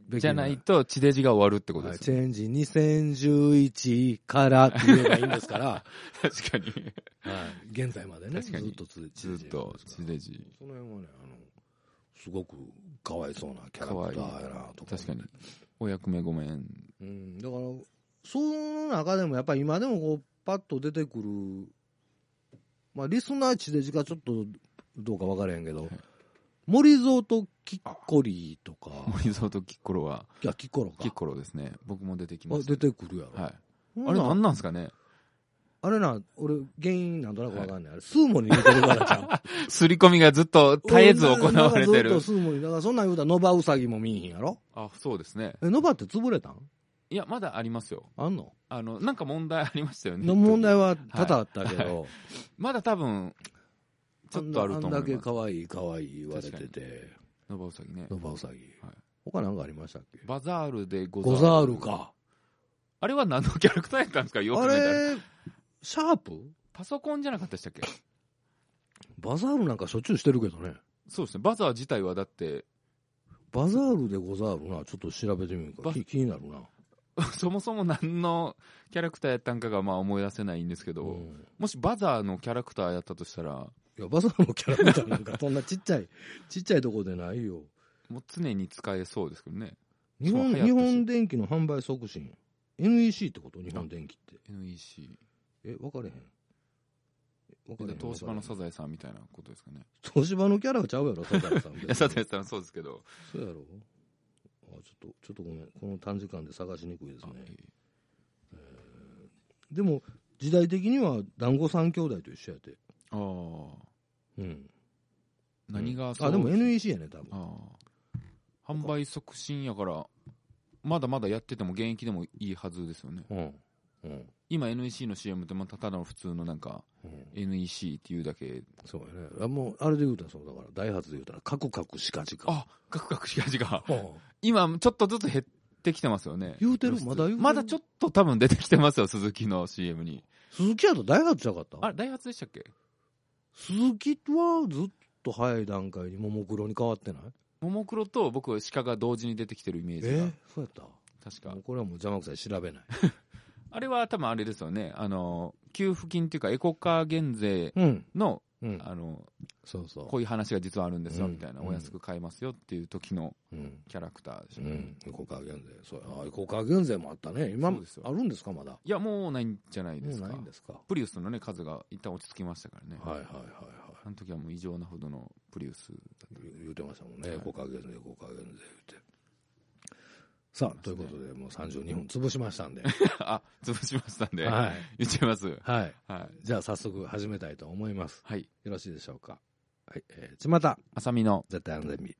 じゃないと地デジが終わるってことですよね。 チェンジにせんじゅういちからって言えばいいんですから。 確かに。 はい。現在までね。 確かに。 ずっと地デジ。 ずっと地デジ。 その辺はね、あの、すごくかわいそうなキャラクターやなとか。 確かに。お役目ごめん。 うん。だから、その中でもやっぱり今でもこう、パッと出てくる、まあ、リスナー地デジがちょっとどうか分からへんけど、はい、森蔵とキッコリとか。 森蔵とキッコロは。 いや、キッコロか。 キッコロですね。僕も出てきました。 出てくるやろ。 はい。あれ何なんですかね。 あれな、俺、原因なんとなく分かんない。はい、あれ、スーモに似てるからちゃう。すり込みがずっと絶えず行われてる。 ずっとスーモに。だからそんなん言うたら、ノバウサギも見えへんやろ。 あ、そうですね。 え、ノバって潰れたん？ いや、まだありますよ。 あんの？ あの、なんか問題ありましたよね。 の問題は多々あったけど。はいはい、 まだ多分、ちょっとあると思います。 あんだけ可愛い可愛い言われてて。 ノバウサギね。 ノバウサギ。はい、他なんかありましたっけ？ バザールでゴザール。 ゴザールか。 あれは何のキャラクターやったんですか？よく見たら。 あれ、シャープ？ パソコンじゃなかったでしたっけ？ バザールなんかしょっちゅうしてるけどね。 そうですね。バザー自体はだって。 バザールでゴザールな。ちょっと調べてみるか。気になるな。 そもそも何のキャラクターやったんかがまあ思い出せないんですけど、うん、もしバザーのキャラクターやったとしたら。 いや、バザーのキャラクターなんかそんなちっちゃい、ちっちゃいとこでないよ。 もう常に使えそうですけどね。 日本、日本電機の販売促進。エヌイーシー ってこと？日本電機って。 エヌイーシえ、 ー。 分かれへん。 分かれへん。東芝のサザエさんみたいなことですかね。 東芝のキャラがちゃうやろ、サザエさん。いや、サザエさんそうですけど。 そうやろ。あ、ちょっと、ちょっとごめん。この短時間で探しにくいですね。えー、でも、時代的には団子三兄弟と一緒やて。 ああ。 うん。 何がそう、うん、あ、でも エヌイーシー やね、多分。 ああ。販売促進やから、まだまだやってても現役でもいいはずですよね。 うんうん、 今 エヌイーシー の シーエム ってまたただの普通のなんか、うん、エヌイーシー っていうだけ。 そうやね。あ、もう、あれで言うたらそうだから、ダイハツで言うたら、カクカクシカジカ。 あ、カクカクシカジカ。今、ちょっとずつ減ってきてますよね。 言うてるまだ言うてるまだちょっと多分出てきてますよ、鈴木の シーエム に。 鈴木やとダイハツじゃなかった？ あれ、ダイハツでしたっけ？ 鈴木はずっと早い段階にももクロに変わってない？ ももクロと僕は鹿が同時に出てきてるイメージが。 えー、そうやった？ 確か。 これはもう邪魔くさい調べない。 あれは多分あれですよね。あの、給付金っていうかエコカー減税の、うん、あの、 そうそう。 こういう話が実はあるんですよ、みたいな、うん、お安く買えますよっていう時のキャラクターでしょ、ね。うん。 エコカー減税。そうや。あ、エコカー減税もあったね。今もあるんですか、まだ。 いや、もうないんじゃないですか。 もうないんですか。 プリウスのね、数が一旦落ち着きましたからね。 はいはいはいはい。 あの時はもう異常なほどのプリウスだった。 言うてましたもんね。はい、エコカー減税、エコカー減税言うて。さあ、ということで、もうさんじゅうにふん潰しましたんで。 あ、潰しましたんで。 はい。 言っちゃいます。 はい。はい。じゃあ、早速始めたいと思います。 はい。 よろしいでしょうか。はい。えー、ちまた。 あさみの。 絶対安全日。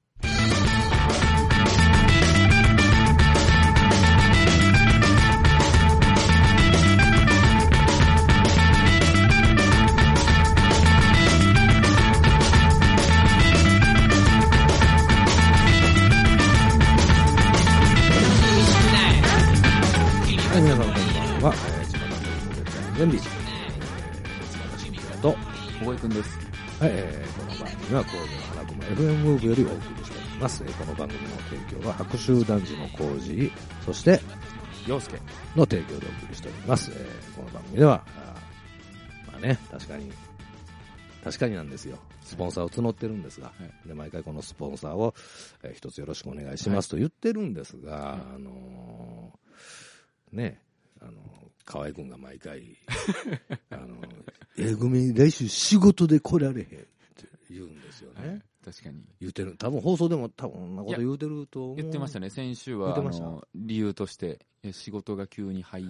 はい、皆さんこんばんは。えー、ちまたの絶対安全日。えー、つまたしんきらと、 小越くんです。 はい、えー、この番組は神戸の花熊 エフエム ムーブよりお送りしております。えー、この番組の提供は白州男児のコージー、そして陽介の提供でお送りしております。えー、この番組では、あまあね、確かに、確かになんですよ。スポンサーを募ってるんですが、はい、で毎回このスポンサーを、えー、一つよろしくお願いしますと言ってるんですが、はい、あのー、ね、あの、河合くんが毎回、あの、えぐみ来週仕事で来られへんって言うんですよね。はい、 確かに。 言ってる。多分放送でも多分こんなこと言うてると思う。 言ってましたね。先週は、あの、理由として、仕事が急に入って、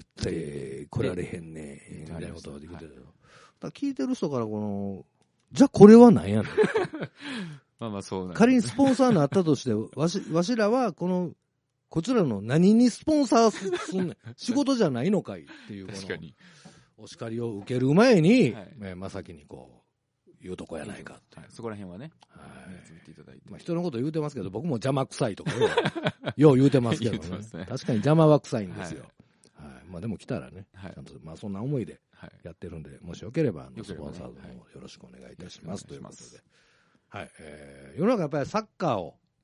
来られへんねみたいなことが言ってたよ。はい、だ聞いてる人からこの、じゃあこれは何やねん。 まあまあそうなんです。 仮にスポンサーになったとして、わし、わしらはこの、こちらの何にスポンサーすんねん。仕事じゃないのかいっていう、この、 確かに。 お叱りを受ける前に、はい、えー、まさきにこう、言うとこやないかって、 はい。そこら辺はね。 はい。 やっていただいて。 まあ人のこと言うてますけど、僕も邪魔くさいとかよう、よう言うてますけど ね, ね。確かに邪魔は臭いんですよ。はい。はい、まあでも来たらね、はい、ちゃんと、まあそんな思いでやってるんで、もしよければ、あのスポンサードもよろしくお願いいたします、ということで。はい。えー、世の中やっぱりサッカーを、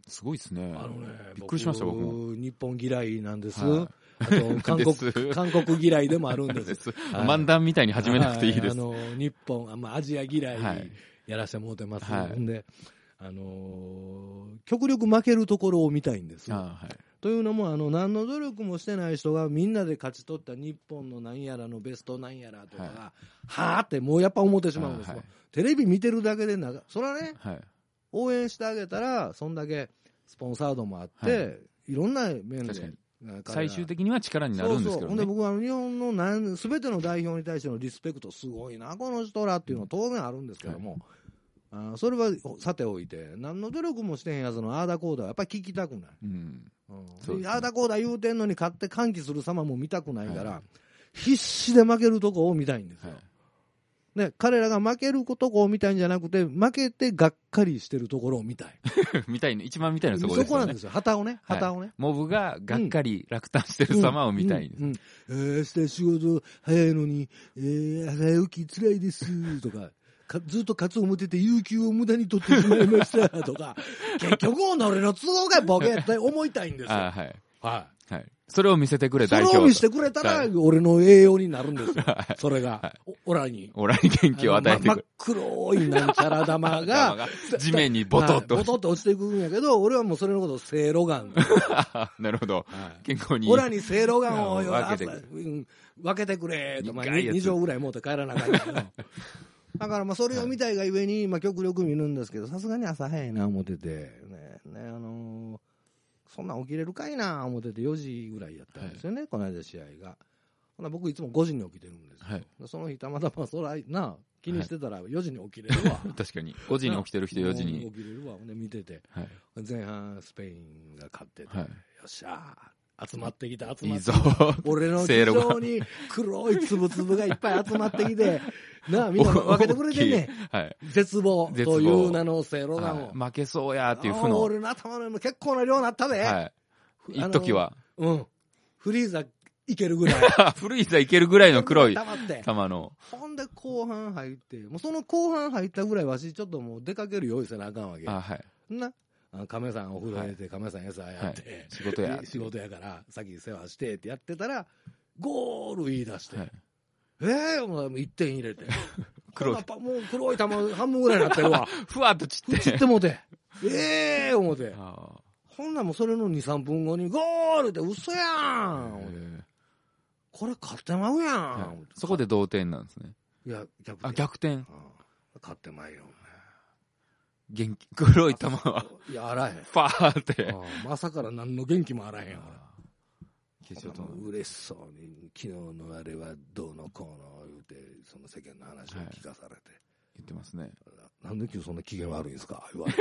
すごいですね。 あのね、 びっくりしました、僕も。 日本嫌いなんです。 はい、 あと、韓国、韓国嫌いでもあるんです。 漫談みたいに始めなくていいです。はい、 あの、日本、まあ、アジア嫌いやらせてもらってます。はい、んで、あのー、極力負けるところを見たいんです。はい、というのも、あの、何の努力もしてない人がみんなで勝ち取った日本の何やらのベストなんやらとかが、はい、はぁってもうやっぱ思ってしまうんですよ。はい、テレビ見てるだけでな、それはね、はい、応援してあげたら、そんだけスポンサードもあって、はい、いろんな面で。 最終的には力になるんですけどね。そうそう。ほんで僕は日本のなん全ての代表に対してのリスペクトすごいな、この人らっていうのは当然あるんですけども、はい、あそれはさておいて、何の努力もしてへんやつのあーだこーだはやっぱり聞きたくない。うんうん、ね、あーだこーだ言うてんのに勝って歓喜する様も見たくないから、はい、必死で負けるとこを見たいんですよ。はいで彼らが負けるとこを見たいんじゃなくて、負けてがっかりしてるところを見たい。 見たいね、一番見たいのはそこですよね。 そこなんですよ。旗をね、旗をね。はい、 モブががっかり落胆してる様を見たいんです。うんうんうんえー、して仕事早いのに、えー、早起き辛いですとか、かずっとカツを持ってて有給を無駄に取ってしまいましたとか、結局俺の都合がボケって思いたいんですよ。 あはい。はい。はい。それを見せてくれ、代表。 それを見せてくれたら、俺の栄養になるんですよ。それが。オラに。 オラに元気を与えてくる。 真っ黒いなんちゃら玉が、 地面にボトッと。 ボトッと落ちていくんやけど、俺はもうそれのことをセイロガン。 なるほど。健康に。 オラにセイロガンを分けてくれ。分けてくれ。まあ、に錠ぐらい持って帰らなかったけど。だからまあそれを見たいがゆえに、まあ極力見るんですけど、さすがに朝早いな思ってて、ね、ね、あのー、そんなん起きれるかいな思っててよじぐらいやったんですよね、はい、この間試合が。ほな僕いつもごじに起きてるんですよ。はい、その日たまたまそらな、気にしてたらよじに起きれるわ。はい、 確かに。ごじに起きてる人よじに。 起きれるわ。で見てて、はい、前半スペインが勝ってて、はい、よっしゃー。集まってきた、集まってきた。いいぞ俺の頭上に黒いつぶつぶがいっぱい集まってきて、なあ、みんな分けてくれてんねん。はい、絶望という名のセイロガンを、 はい。負けそうやーっていう負の。 俺の頭の結構な量になったで。はい。 一時は。 うん。フリーザいけるぐらい。 フリーザいけるぐらいの黒い玉の。 ほんで後半入って、もうその後半入ったぐらいわしちょっともう出かける用意せなあかんわけ。あ、はい。な。亀さんお風呂入れて、亀さん餌やって、はい、 仕事や。 仕事やから、先世話してってやってたら、ゴール言い出して、はい、えぇ、ー、もういってん入れて。黒い。もう黒い球半分ぐらいになってるわ。 ふわっと散って。 散ってもうて。えぇ、ー、思って。ほんならもうそれのに、さんぷんごに、ゴールって嘘やん。これ勝ってまうやん、はい。 そこで同点なんですね。 いや、逆転。 あ、逆転。 勝ってまいよ。 元気、黒い玉は。 いや、あらへん。 ファーって。 まさから何の元気もあらへんやから。 決勝と嬉しそうに、昨日のあれはどうのこうの言うて、その世間の話を聞かされて。はい、 言ってますね。 なんで今日そんな機嫌悪いんですか言われ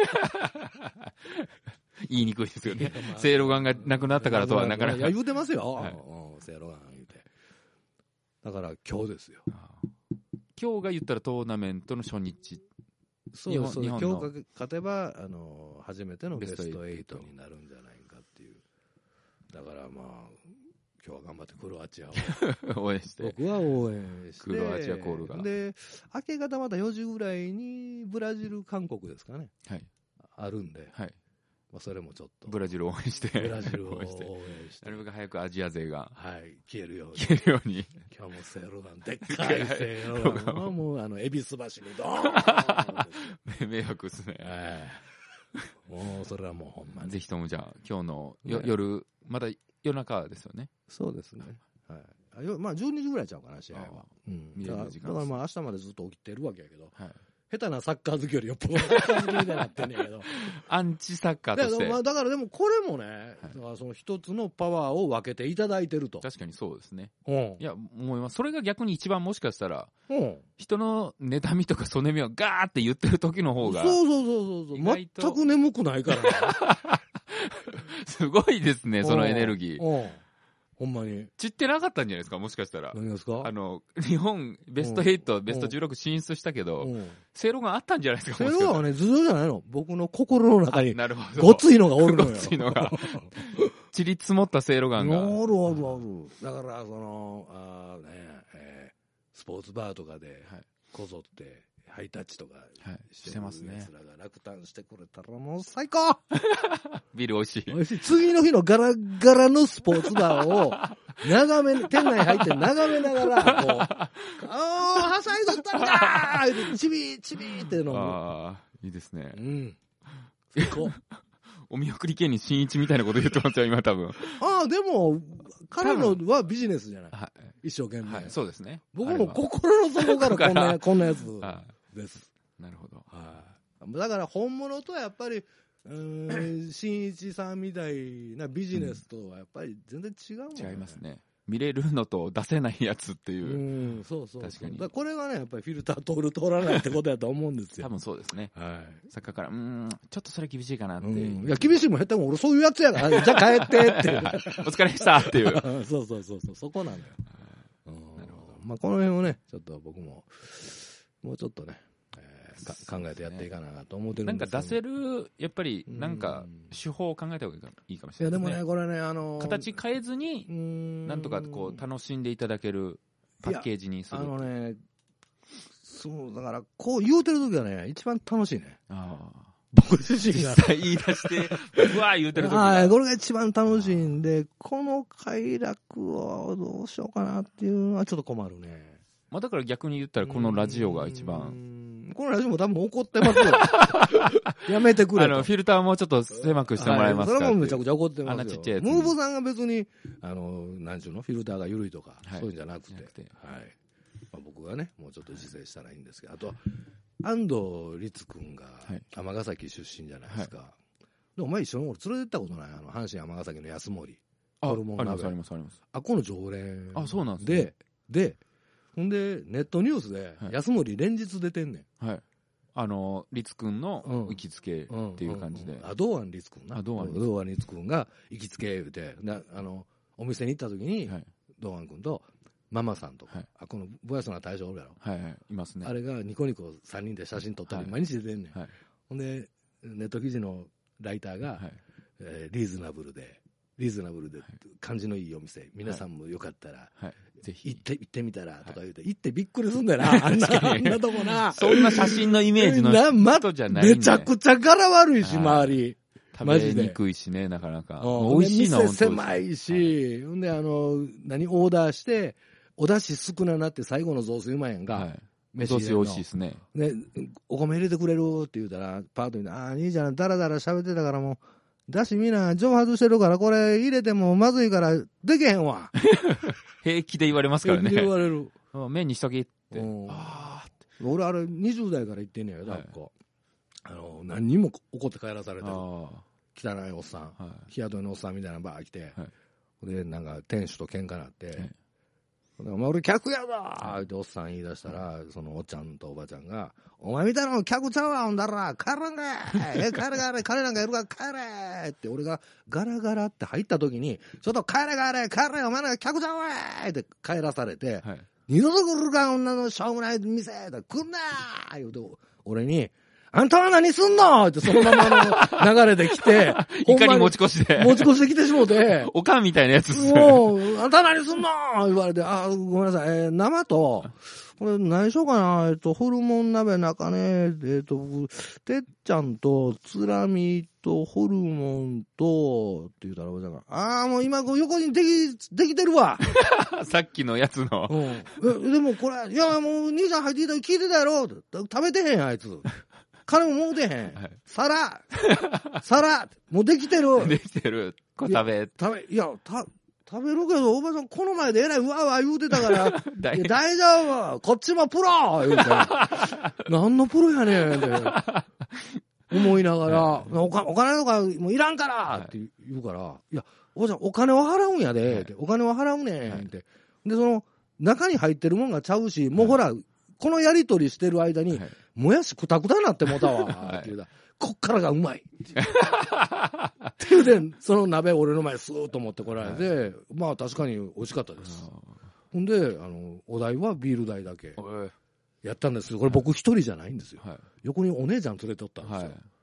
言いにくいですよね。セイロガンがなくなったからとはなかなか。 いや、言うてますよ。はい、セイロガン言うて。だから今日ですよ。 今日が言ったらトーナメントの初日。 そうです。今日勝てば、あの、初めてのベストはちになるんじゃないかっていう。だからまあ、今日は頑張ってクロアチアを応援して。 僕は応援して。 クロアチアコールが。 で、明け方またよじぐらいにブラジル、韓国ですかね。はい。あるんで。はい。まあそれもちょっと。 ブラジルを応援して。 ブラジルを応援して。 なるべく早くアジア勢が。 はい。消えるように。 消えるように。 今日もセイロガン、でっかいセイロガンをもうあの、恵比寿橋にドーン迷惑っすね。 もうそれはもうほんまに。 ぜひともじゃあ、今日のよ、ね、夜、まだ夜中ですよね。 そうですね。はい。あよまあじゅうにじぐらいちゃうかな、試合は。うん。見れる時間。だからまあ明日までずっと起きてるわけやけど。はい。下手なサッカー好きよりよっぽどサッカー好きみたいになってんねんけど。 アンチサッカーとして。 だから、だからでもこれもね、はい、だからその一つのパワーを分けていただいてると。 確かにそうですね。うん。いや、思います。それが逆に一番もしかしたら、うん、人の妬みとかそねみをガーって言ってる時の方が。 そうそうそうそう。全く眠くないからね。 すごいですね、そのエネルギー。うん。 ほんまに。 散ってなかったんじゃないですか、もしかしたら。 何ですか？ あの、日本、ベストはち、ベストじゅうろく進出したけど、セイロガンあったんじゃないですか、 セイロガンはね、頭上じゃないの。僕の心の中に。 なるほど。 ごついのがおるのよ。 ごついのが。散り積もったセイロガンが。 あるあるある。だから、その、あね、えー、スポーツバーとかで、はい、 こぞってハイタッチとかしてますね。 奴らが落胆してくれたらもう最高ビール美味しい。 美味しい。次の日のガラガラのスポーツバーを眺め、店内入って眺めながら、こう、ああ、はしゃいどったんだーチビー、チビーっていうのを。 ああ、いいですね。 うん。最高。 お見送り芸人新一みたいなこと言ってますよ、今多分。 ああ、でも、彼のはビジネスじゃない。はい、一生懸命、はい。 そうですね。 僕も心の底からこんな、こんなやつです。 なるほど。 はい。だから本物とはやっぱり、うーん、新一さんみたいなビジネスとはやっぱり全然違うもんね。 違いますね。見れるのと出せないやつっていう。 うん、そうそうそう。 確かに。 だこれがね、やっぱりフィルター通る通らないってことだと思うんですよ。 多分そうですね。 はい。 作家から、うーん、ちょっとそれ厳しいかなって。うん、 いや、厳しいもん減ったもん俺そういうやつやから、じゃあ帰ってって。 お疲れしたっていう。 そうそうそうそう、そこなんだよ。なるほど。まあこの辺をね、ちょっと僕も、もうちょっとね、考えてやっていかなと思ってるんですけど、 なんか出せる、やっぱり、なんか、手法を考えた方がいいかもしれないですね。 いや、でもね、これね、あのー、 形変えずに、なんとかこう、楽しんでいただけるパッケージにする。 あのね、そう、だから、こう言うてる時はね、一番楽しいね。ああ。僕自身が。 実際言い出して、うわー言うてる時はい、これが一番楽しいんで、この快楽をどうしようかなっていうのはちょっと困るね。 まあだから逆に言ったらこのラジオが一番。 このラジオも多分怒ってますよ。やめてくれと。 あの、フィルターもちょっと狭くしてもらえますか、はい、 それもめちゃくちゃ怒ってますよ。 あんなちっちゃいやつ。 ムーブさんが別に、あの、なんちゅうの、フィルターが緩いとか、はい、そういうんじゃなくて。くてはい。まあ、僕がね、もうちょっと自制したらいいんですけど、あと、安藤律君が尼崎出身じゃないですか。はい、でお前一緒に俺連れてったことない？あの、阪神尼崎の安森。 あ、ありますありますあります。 あ、この常連。 あ、そうなんですね。で、で、ほんで、ネットニュースで、安森連日出てんねん。 はい。あの、律くんの行きつけっていう感じで。 あ、堂安律くんな。 あ、堂安律くんが行きつけ言うて、な、あの、お店に行った時に、堂安くんと、ママさんとか、あ、この、ぼやそな大将おるやろ。 はいはい、いますね。 あれがニコニコさんにんで写真撮ったり、毎日出てんねん。ほんで、ネット記事のライターが、えリーズナブルで、リーズナブルで、感じのいいお店、皆さんもよかったら、ぜひ行って、行ってみたら、とか言うて、行ってびっくりすんだよな、あんな、あんなとこな。 そんな写真のイメージの人じゃないんで。 めちゃくちゃ柄悪いし、周り。 食べにくいしね、なかなか。美味しいのは店狭いし、ほんで、あの、何、オーダーして、お出汁少ななって最後の雑炊うまいやんか。 雑炊美味しいですね。 で、お米入れてくれるって言うたら、パーッと見て、ああ、いいじゃん、だらだら喋ってたからもう、だしみんな蒸発してるから、これ入れてもまずいから、でけへんわ。 平気で言われますからね。 平気で言われる。 麺にしときって。 あ俺あれにじゅう代から言ってんねやよ、だっこ。あの、何人も怒って帰らされてる。汚いおっさん、日雇いのおっさんみたいなバー来て、で、なんか店主と喧嘩なって、お前俺客やぞーっておっさん言い出したら、そのおっちゃんとおばちゃんが、お前みたいなの客ちゃうわ、ほんだら、帰らんかいえ、帰れ帰れ、彼なんかいるから帰れって、俺がガラガラって入った時に、ちょっと帰れ帰れ、帰れ、お前なんか客ちゃうわーって帰らされて、はい、二度と来るか、女のしょうもない店って来んなー言うて、俺に、あんたは何すんのってそのままの流れで来て、 怒り持ち越して。 持ち越してきてしもうて。 おかんみたいなやつっすね。もう、あんた何すんの言われて、あ、ごめんなさい、えー、生と、これ何しようかな、えっと、ホルモン鍋中ね、えっと、てっちゃんと、つらみと、ホルモンと、って言うたら、おばちゃんが、ああ、もう今、横にでき、できてるわ。 さっきのやつの。 うん。でもこれ、いや、もう、兄ちゃん入ってきたら聞いてたやろ食べてへん、あいつ。金ももうてへん。はい、皿皿もうできてる。 できてる。これ食べ。 食べ、いや、た、食べるけど、おばさん、この前でえらい、わーわー言うてたから、大丈夫こっちもプロ言うて。何のプロやねんって。思いながら、お金、お金とかもういらんからって言うから、いや、おばさん、お金は払うんやで、ってお金は払うねんって。で、その、中に入ってるもんがちゃうし、もうほら、このやりとりしてる間に、もやしくたくたなってもたわ、って言うた。こっからがうまい。っていうで、その鍋俺の前スーッと持ってこられて、まあ確かに美味しかったです。ほんで、あの、お代はビール代だけ。やったんですけど、これ僕一人じゃないんですよ。横にお姉ちゃん連れておったんですよ。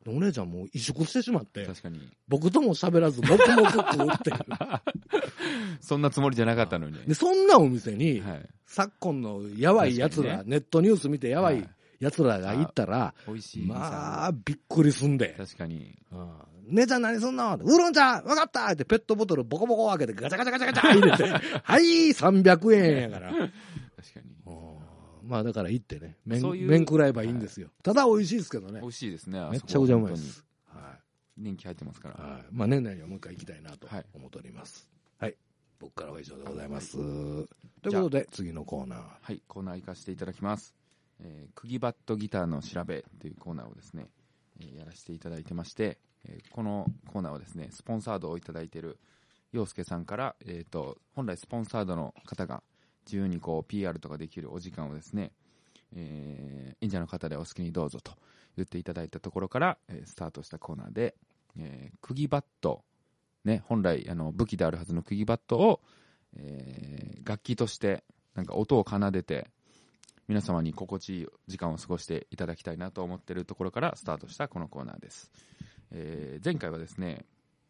お姉ちゃんもう萎縮してしまって、 確かに僕とも喋らず黙々食うっていうそんなつもりじゃなかったのに。 でそんなお店に、はい、昨今のやばいやつら、ね、ネットニュース見てやばいやつらが行ったら、 美味しい、 まあびっくりすんで。 確かに。 姉ちゃん何すんのウーロン茶分かったってペットボトルボコボコ開けてガチャガチャガチャガチャ入れてはいさんびゃくえんやから。確かに。 まあだから行ってね、麺麺食らえばいいんですよ。はい、ただ美味しいですけどね。 美味しいですね。 めっちゃくちゃうまいです。 はい。年季入ってますから。 はい。まあ年内にはもう一回行きたいなと思っております。はい。はい、僕からは以上でございます。はい、ということで次のコーナー。 はい。コーナー行かせていただきます。えー、釘バットギターの調べというコーナーをですね、えー、やらせていただいてまして、えー、このコーナーはですね、スポンサードをいただいている陽介さんから、えーと、本来スポンサードの方が自由にこう ピーアール とかできるお時間をですね、えー、演者の方でお好きにどうぞと言っていただいたところから、えー、スタートしたコーナーで、えー、釘バット、ね、本来あの武器であるはずの釘バットを、えー、楽器としてなんか音を奏でて皆様に心地いい時間を過ごしていただきたいなと思っているところからスタートしたこのコーナーです。えー、前回はですね、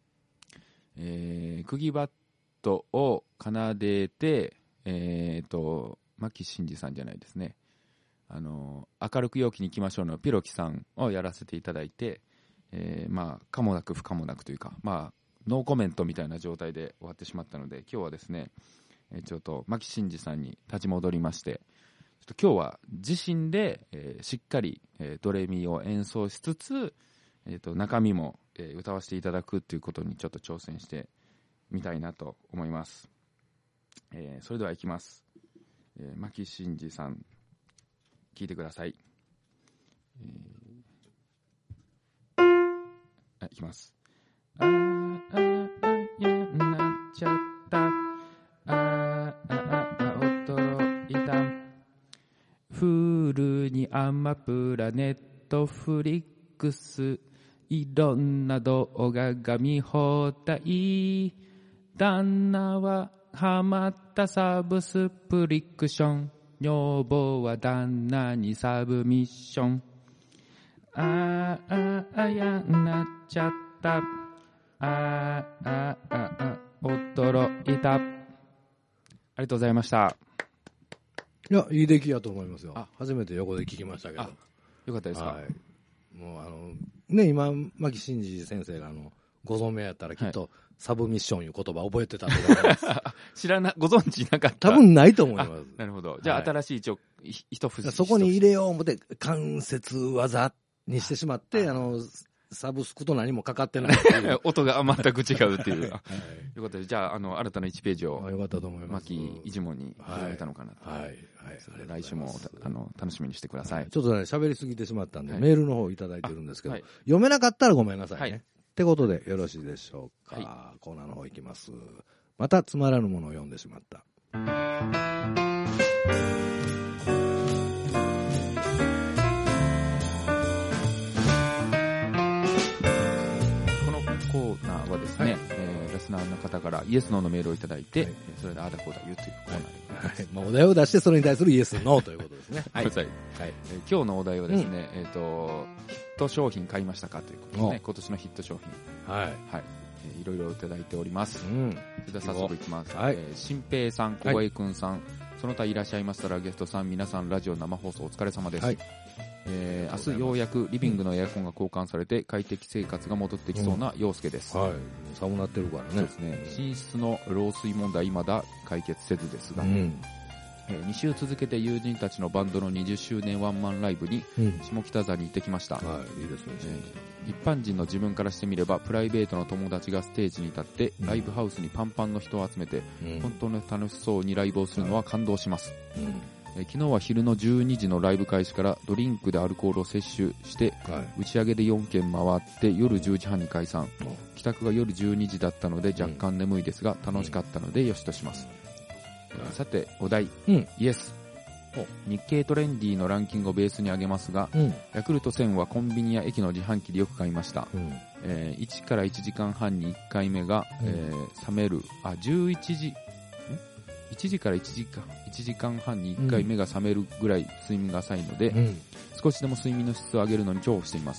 えー、釘バットを奏でて、えーと、牧真司さんじゃないですね。あの、明るく陽気に行きましょうのピロキさんをやらせていただいて、えー、まあ、可もなく不可もなくというか、まあ、ノーコメントみたいな状態で終わってしまったので、今日はですね、えー、ちょっと牧真司さんに立ち戻りまして、ちょっと今日は自身で、えー、しっかり、えー、ドレミを演奏しつつ、えーと、中身も、えー、歌わせていただくということにちょっと挑戦してみたいなと思います。えー、それでは行きます。えー、牧真司さん、聞いてください。えー、あ、いきます。あーあーあやなっちゃった。あーあーあ驚いた。フルにアマプラネットフリックスいろんな動画が見放題。旦那はハマったサブスプリクション。女房は旦那にサブミッション。あーあーやなっちゃった。あーあーあー驚いた。ありがとうございました。 いや、いい出来やと思いますよ。初めて横で聞きましたけど。 よかったですか。 はい、もうあのね、今牧真司先生があのご存命やったらきっと、はい、サブミッションいう言葉覚えてたと思います。 知らな、ご存知なかった。 多分ないと思います。 なるほど。じゃあ、はい、新しい一応一節。 そこに入れよう思って関節技にしてしまって、あのサブスクと何もかかってない音が全く違うっていう。はい、よかったです。じゃあ、あの新たないちページをよかったと思います。 牧一門に始めたのかなと。はい。はい。来週もあの楽しみにしてください。 ちょっとね、喋りすぎてしまったんで、はい、メールの方いただいてるんですけど、はい、読めなかったらごめんなさいね。はい、ってことでよろしいでしょうか。はい、コーナーの方いきます。またつまらぬものを読んでしまった。 コーナーはですね、はい、えー、リスナーの方からイエスノーのメールをいただいて、はい、それでああだこうだ言うというコーナーでございます。はい、 まあ、お題を出してそれに対するイエスノーということですね。 はい。はい、えー、今日のお題はですね、うん、えっ、ー、とヒット商品買いましたかということですね。今年のヒット商品、はい、はい、えー、いろいろいただいております。うん、それでは早速いきます。はい、えー、新平さん、小林くんさん、はい、その他いらっしゃいましたらゲストさん皆さんラジオ生放送お疲れ様です。はい、えー、明日ようやくリビングのエアコンが交換されて快適生活が戻ってきそうな陽介です。 うん、はい、寒なってるからね。 そうですね。寝室の漏水問題未だ解決せずですが、うん、えー、に週続けて友人たちのバンドのにじゅっしゅうねんワンマンライブに下北沢に行ってきました。うん、はい、いいですね。えー、一般人の自分からしてみればプライベートの友達がステージに立って、うん、ライブハウスにパンパンの人を集めて、うん、本当に楽しそうにライブをするのは感動します。うん、えー、昨日は昼のじゅうにじのライブ開始からドリンクでアルコールを摂取して、はい、打ち上げでよんけん回って夜じゅうじはんに解散、うん、帰宅が夜じゅうにじだったので若干眠いですが楽しかったのでよしとします。うん、さてお題、うん、イエス。日経トレンディのランキングをベースに上げますが、うん、ヤクルトせんはコンビニや駅の自販機でよく買いました。うん、えー、いちからいちじかんはんにいっかいめが、うん、えー、冷める、あ、じゅういちじ、いちじからいちじかん、いちじかんはんにいっかいめが覚めるぐらい睡眠が浅いので、うん、少しでも睡眠の質を上げるのに重宝しています。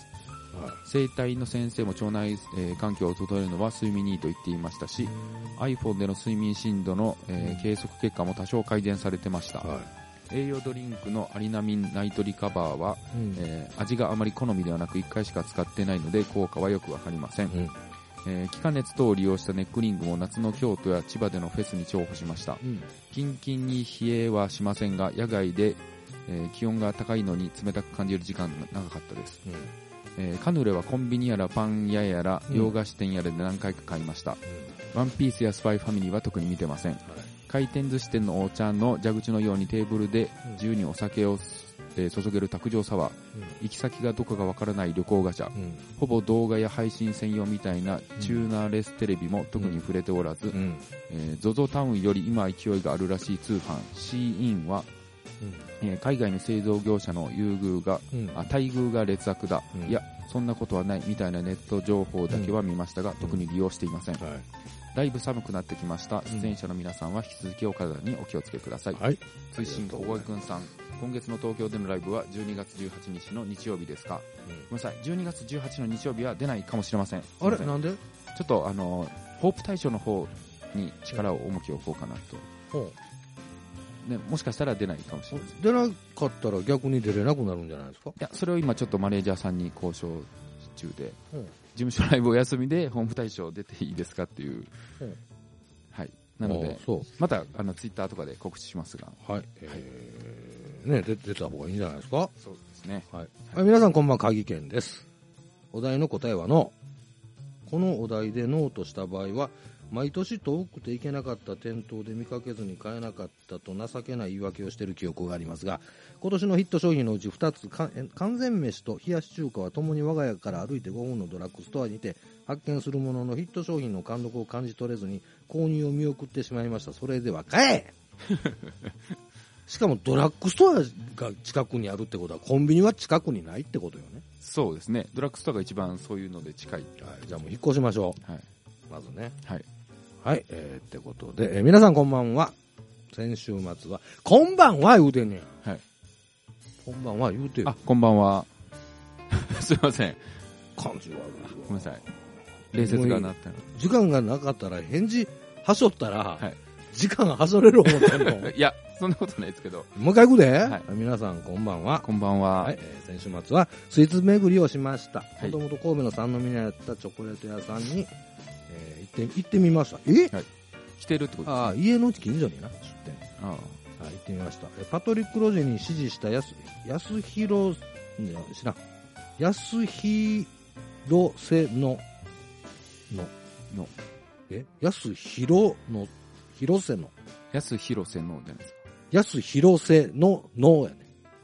整体の先生も腸内、えー、環境を整えるのは睡眠にいいと言っていましたし、iPhone での睡眠深度の、えー、計測結果も多少改善されてました。はい、栄養ドリンクのアリナミンナイトリカバーは、うんえー、味があまり好みではなくいっかいしか使ってないので効果はよくわかりません。うんえー、気化熱等を利用したネックリングも夏の京都や千葉でのフェスに重宝しました。うん、キンキンに冷えはしませんが野外で、えー、気温が高いのに冷たく感じる時間が長かったです。うんえー、カヌレはコンビニやらパン屋やら洋菓子店やらで何回か買いました。うん、ワンピースやスパイファミリーは特に見てません。はい、回転寿司店のお茶の蛇口のようにテーブルで自由にお酒を、えー、注げる卓上サワー、うん、行き先がどこかわからない旅行ガチャ、うん、ほぼ動画や配信専用みたいなチューナーレステレビも特に触れておらず、うんえー、ゾゾ タウンより今勢いがあるらしい通販 シーイン は、うんえー、海外の製造業者の優遇が、うん、あ待遇が劣悪だ、うん、いやそんなことはないみたいなネット情報だけは見ましたが、うん、特に利用していません。はいだいぶ寒くなってきました。出演者の皆さんは引き続きお体にお気をつけください。はい。追伸小声くんさん、今月の東京でのライブはじゅうにがつじゅうはちにちの日曜日ですか？うん、ごめんなさい。じゅうにがつじゅうはちの日曜日は出ないかもしれません。 あれなんで？ ちょっとあのホープ大賞の方に力を重きを置こうかなと。ほう。ね、もしかしたら出ないかもしれません。 出なかったら逆に出れなくなるんじゃないですか？いや、それを今ちょっとマネージャーさんに交渉中で、事務所ライブお休みでホーム大賞出ていいですかっていう。はい。なので、またあのツイッターとかで告知しますが。 はい。えー、ね、出てた方がいいんじゃないですか？ そうですね。 はい。はい、皆さんこんばんは、鍵健です。お題の答えはノー。このお題でノーとした場合は、毎年遠くて行けなかった店頭で見かけずに買えなかったと情けない言い訳をしている記憶がありますが、今年のヒット商品のうちふたつ、完全飯と冷やし中華はともに我が家から歩いてごふんのドラッグストアにて発見するものの、ヒット商品の貫禄を感じ取れずに購入を見送ってしまいました。それでは買えしかもドラッグストアが近くにあるってことはコンビニは近くにないってことよね。 そうですね。ドラッグストアが一番そういうので近い。 はい、じゃあもう引っ越しましょう。はい、まずね。 はい。 はい、えー、ってことで、えー、皆さんこんばんは。先週末は、こんばんは言うてんねや。はい。こんばんは言うてよ。 あ、こんばんは。すいません。 感じ悪いわ。 ごめんなさい。礼節がなったの。 時間がなかったら返事はしょったら、はい、時間がはしょれる思ってんのいや、そんなことないですけど。 もう一回行くで、はい、皆さんこんばんは。 こんばんは。はい、 えー、先週末はスイーツ巡りをしました。もともと神戸の三宮にあったチョコレート屋さんに、えー、行って、行ってみました。え、 はい、来てるってことですね。 ああ、家の近所にな、出店。ああ。はい、行ってみました。パトリック・ロジェに指示したやす、安広、知らん。安広瀬の、の、の、え安広の、広瀬の。 安広瀬のじゃないですか。 安広瀬の、のやね。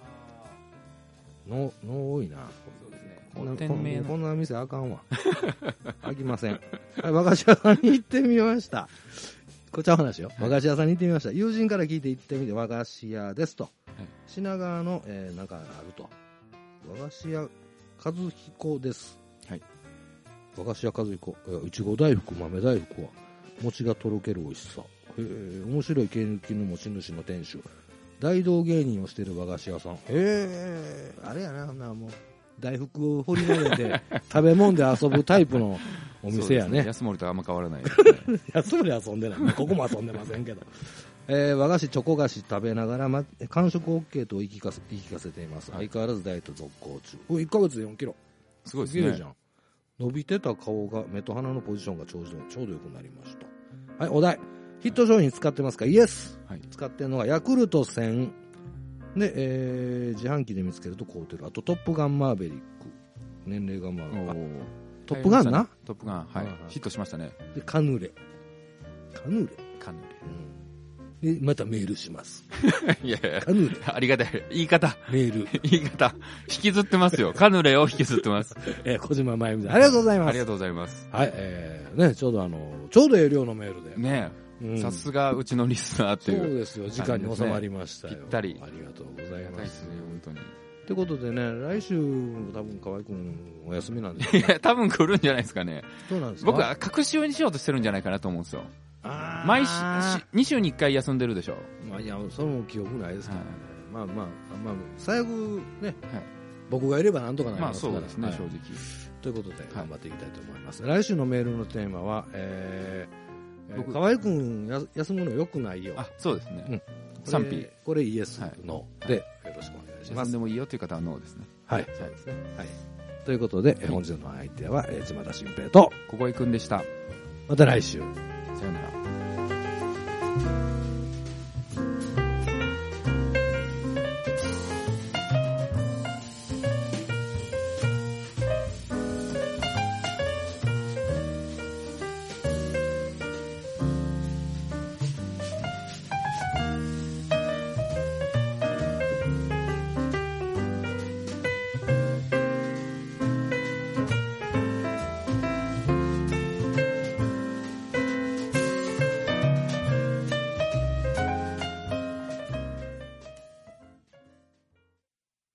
の、の多いな。こんな、こんこんな店あかんわ。あきません。はい、和菓子屋さんに行ってみました。こっちは話よ。和菓子屋さんに行ってみました。友人から聞いて行ってみて和菓子屋ですと。はい、品川の、えー、なんかあると。和菓子屋和彦です。はい。和菓子屋和彦。いちご大福、豆大福は餅がとろける美味しさ。へえ、面白い経歴の持ち主の店主。大道芸人をしている和菓子屋さん。へえ、あれやな、なもう。大福を掘り投げて食べ物で遊ぶタイプのお店や ね, ね安森とあんま変わらないですね安森遊んでない、まあ、ここも遊んでませんけど、えー、和菓子チョコ菓子食べながら、ま、完食 OK と言い聞かせ、言い聞かせています。相変わらずダイエット続行中。おいっかげつでよんキロ、 すごいですね。 じゃん。伸びてた顔が目と鼻のポジションがちょうどちょうどよくなりました。はい、お題、ヒット商品使ってますか？イエス、はい、使ってるのがヤクルトせんで、えー、自販機で見つけると買うてる。あとトップガンマーベリック、年齢がまあトップガンな、 トップガン、はい、ヒットしましたね。 でカヌレカヌレカヌレ、うん、でまたメールしますいやいやカヌレありがたい言い方、 メール言い方引きずってますよ。カヌレを引きずってます、 えー、小島真由美さんありがとうございます。 ありがとうございます。 はい、えー、ね、ちょうどあのちょうどええ量のメールでね、 さすがうちのリスナーっていう、 そうですよ、時間に収まりましたよ、 ぴったり。 ありがとうございます。 本当に。 ということでね、来週多分河合くんお休みなんですよ。いや、多分来るんじゃないですかね。 そうなんですか。 僕は隔週にしようとしてるんじゃないかなと思うんですよ。ああ。毎週に週にいっかい休んでるでしょ。 まあいや、それも記憶ないですからね。はい、まあまあまあ最悪ね、はい、 僕がいればなんとかなりまあますから。 そうですね、 はい、 正直。 ということで頑張っていきたいと思います。はい、来週のメールのテーマは、えー、 僕河合くんや休むの良くないよ。 あ、そうですね。うん、 賛否。これイエスので、よろしくお願いします。 休んでもいいよという方はノーですね。 はい。そうですね。はい。ということで、はい、本日の相手は、えー、島田新平と小声くんでした。 また来週。 さよなら。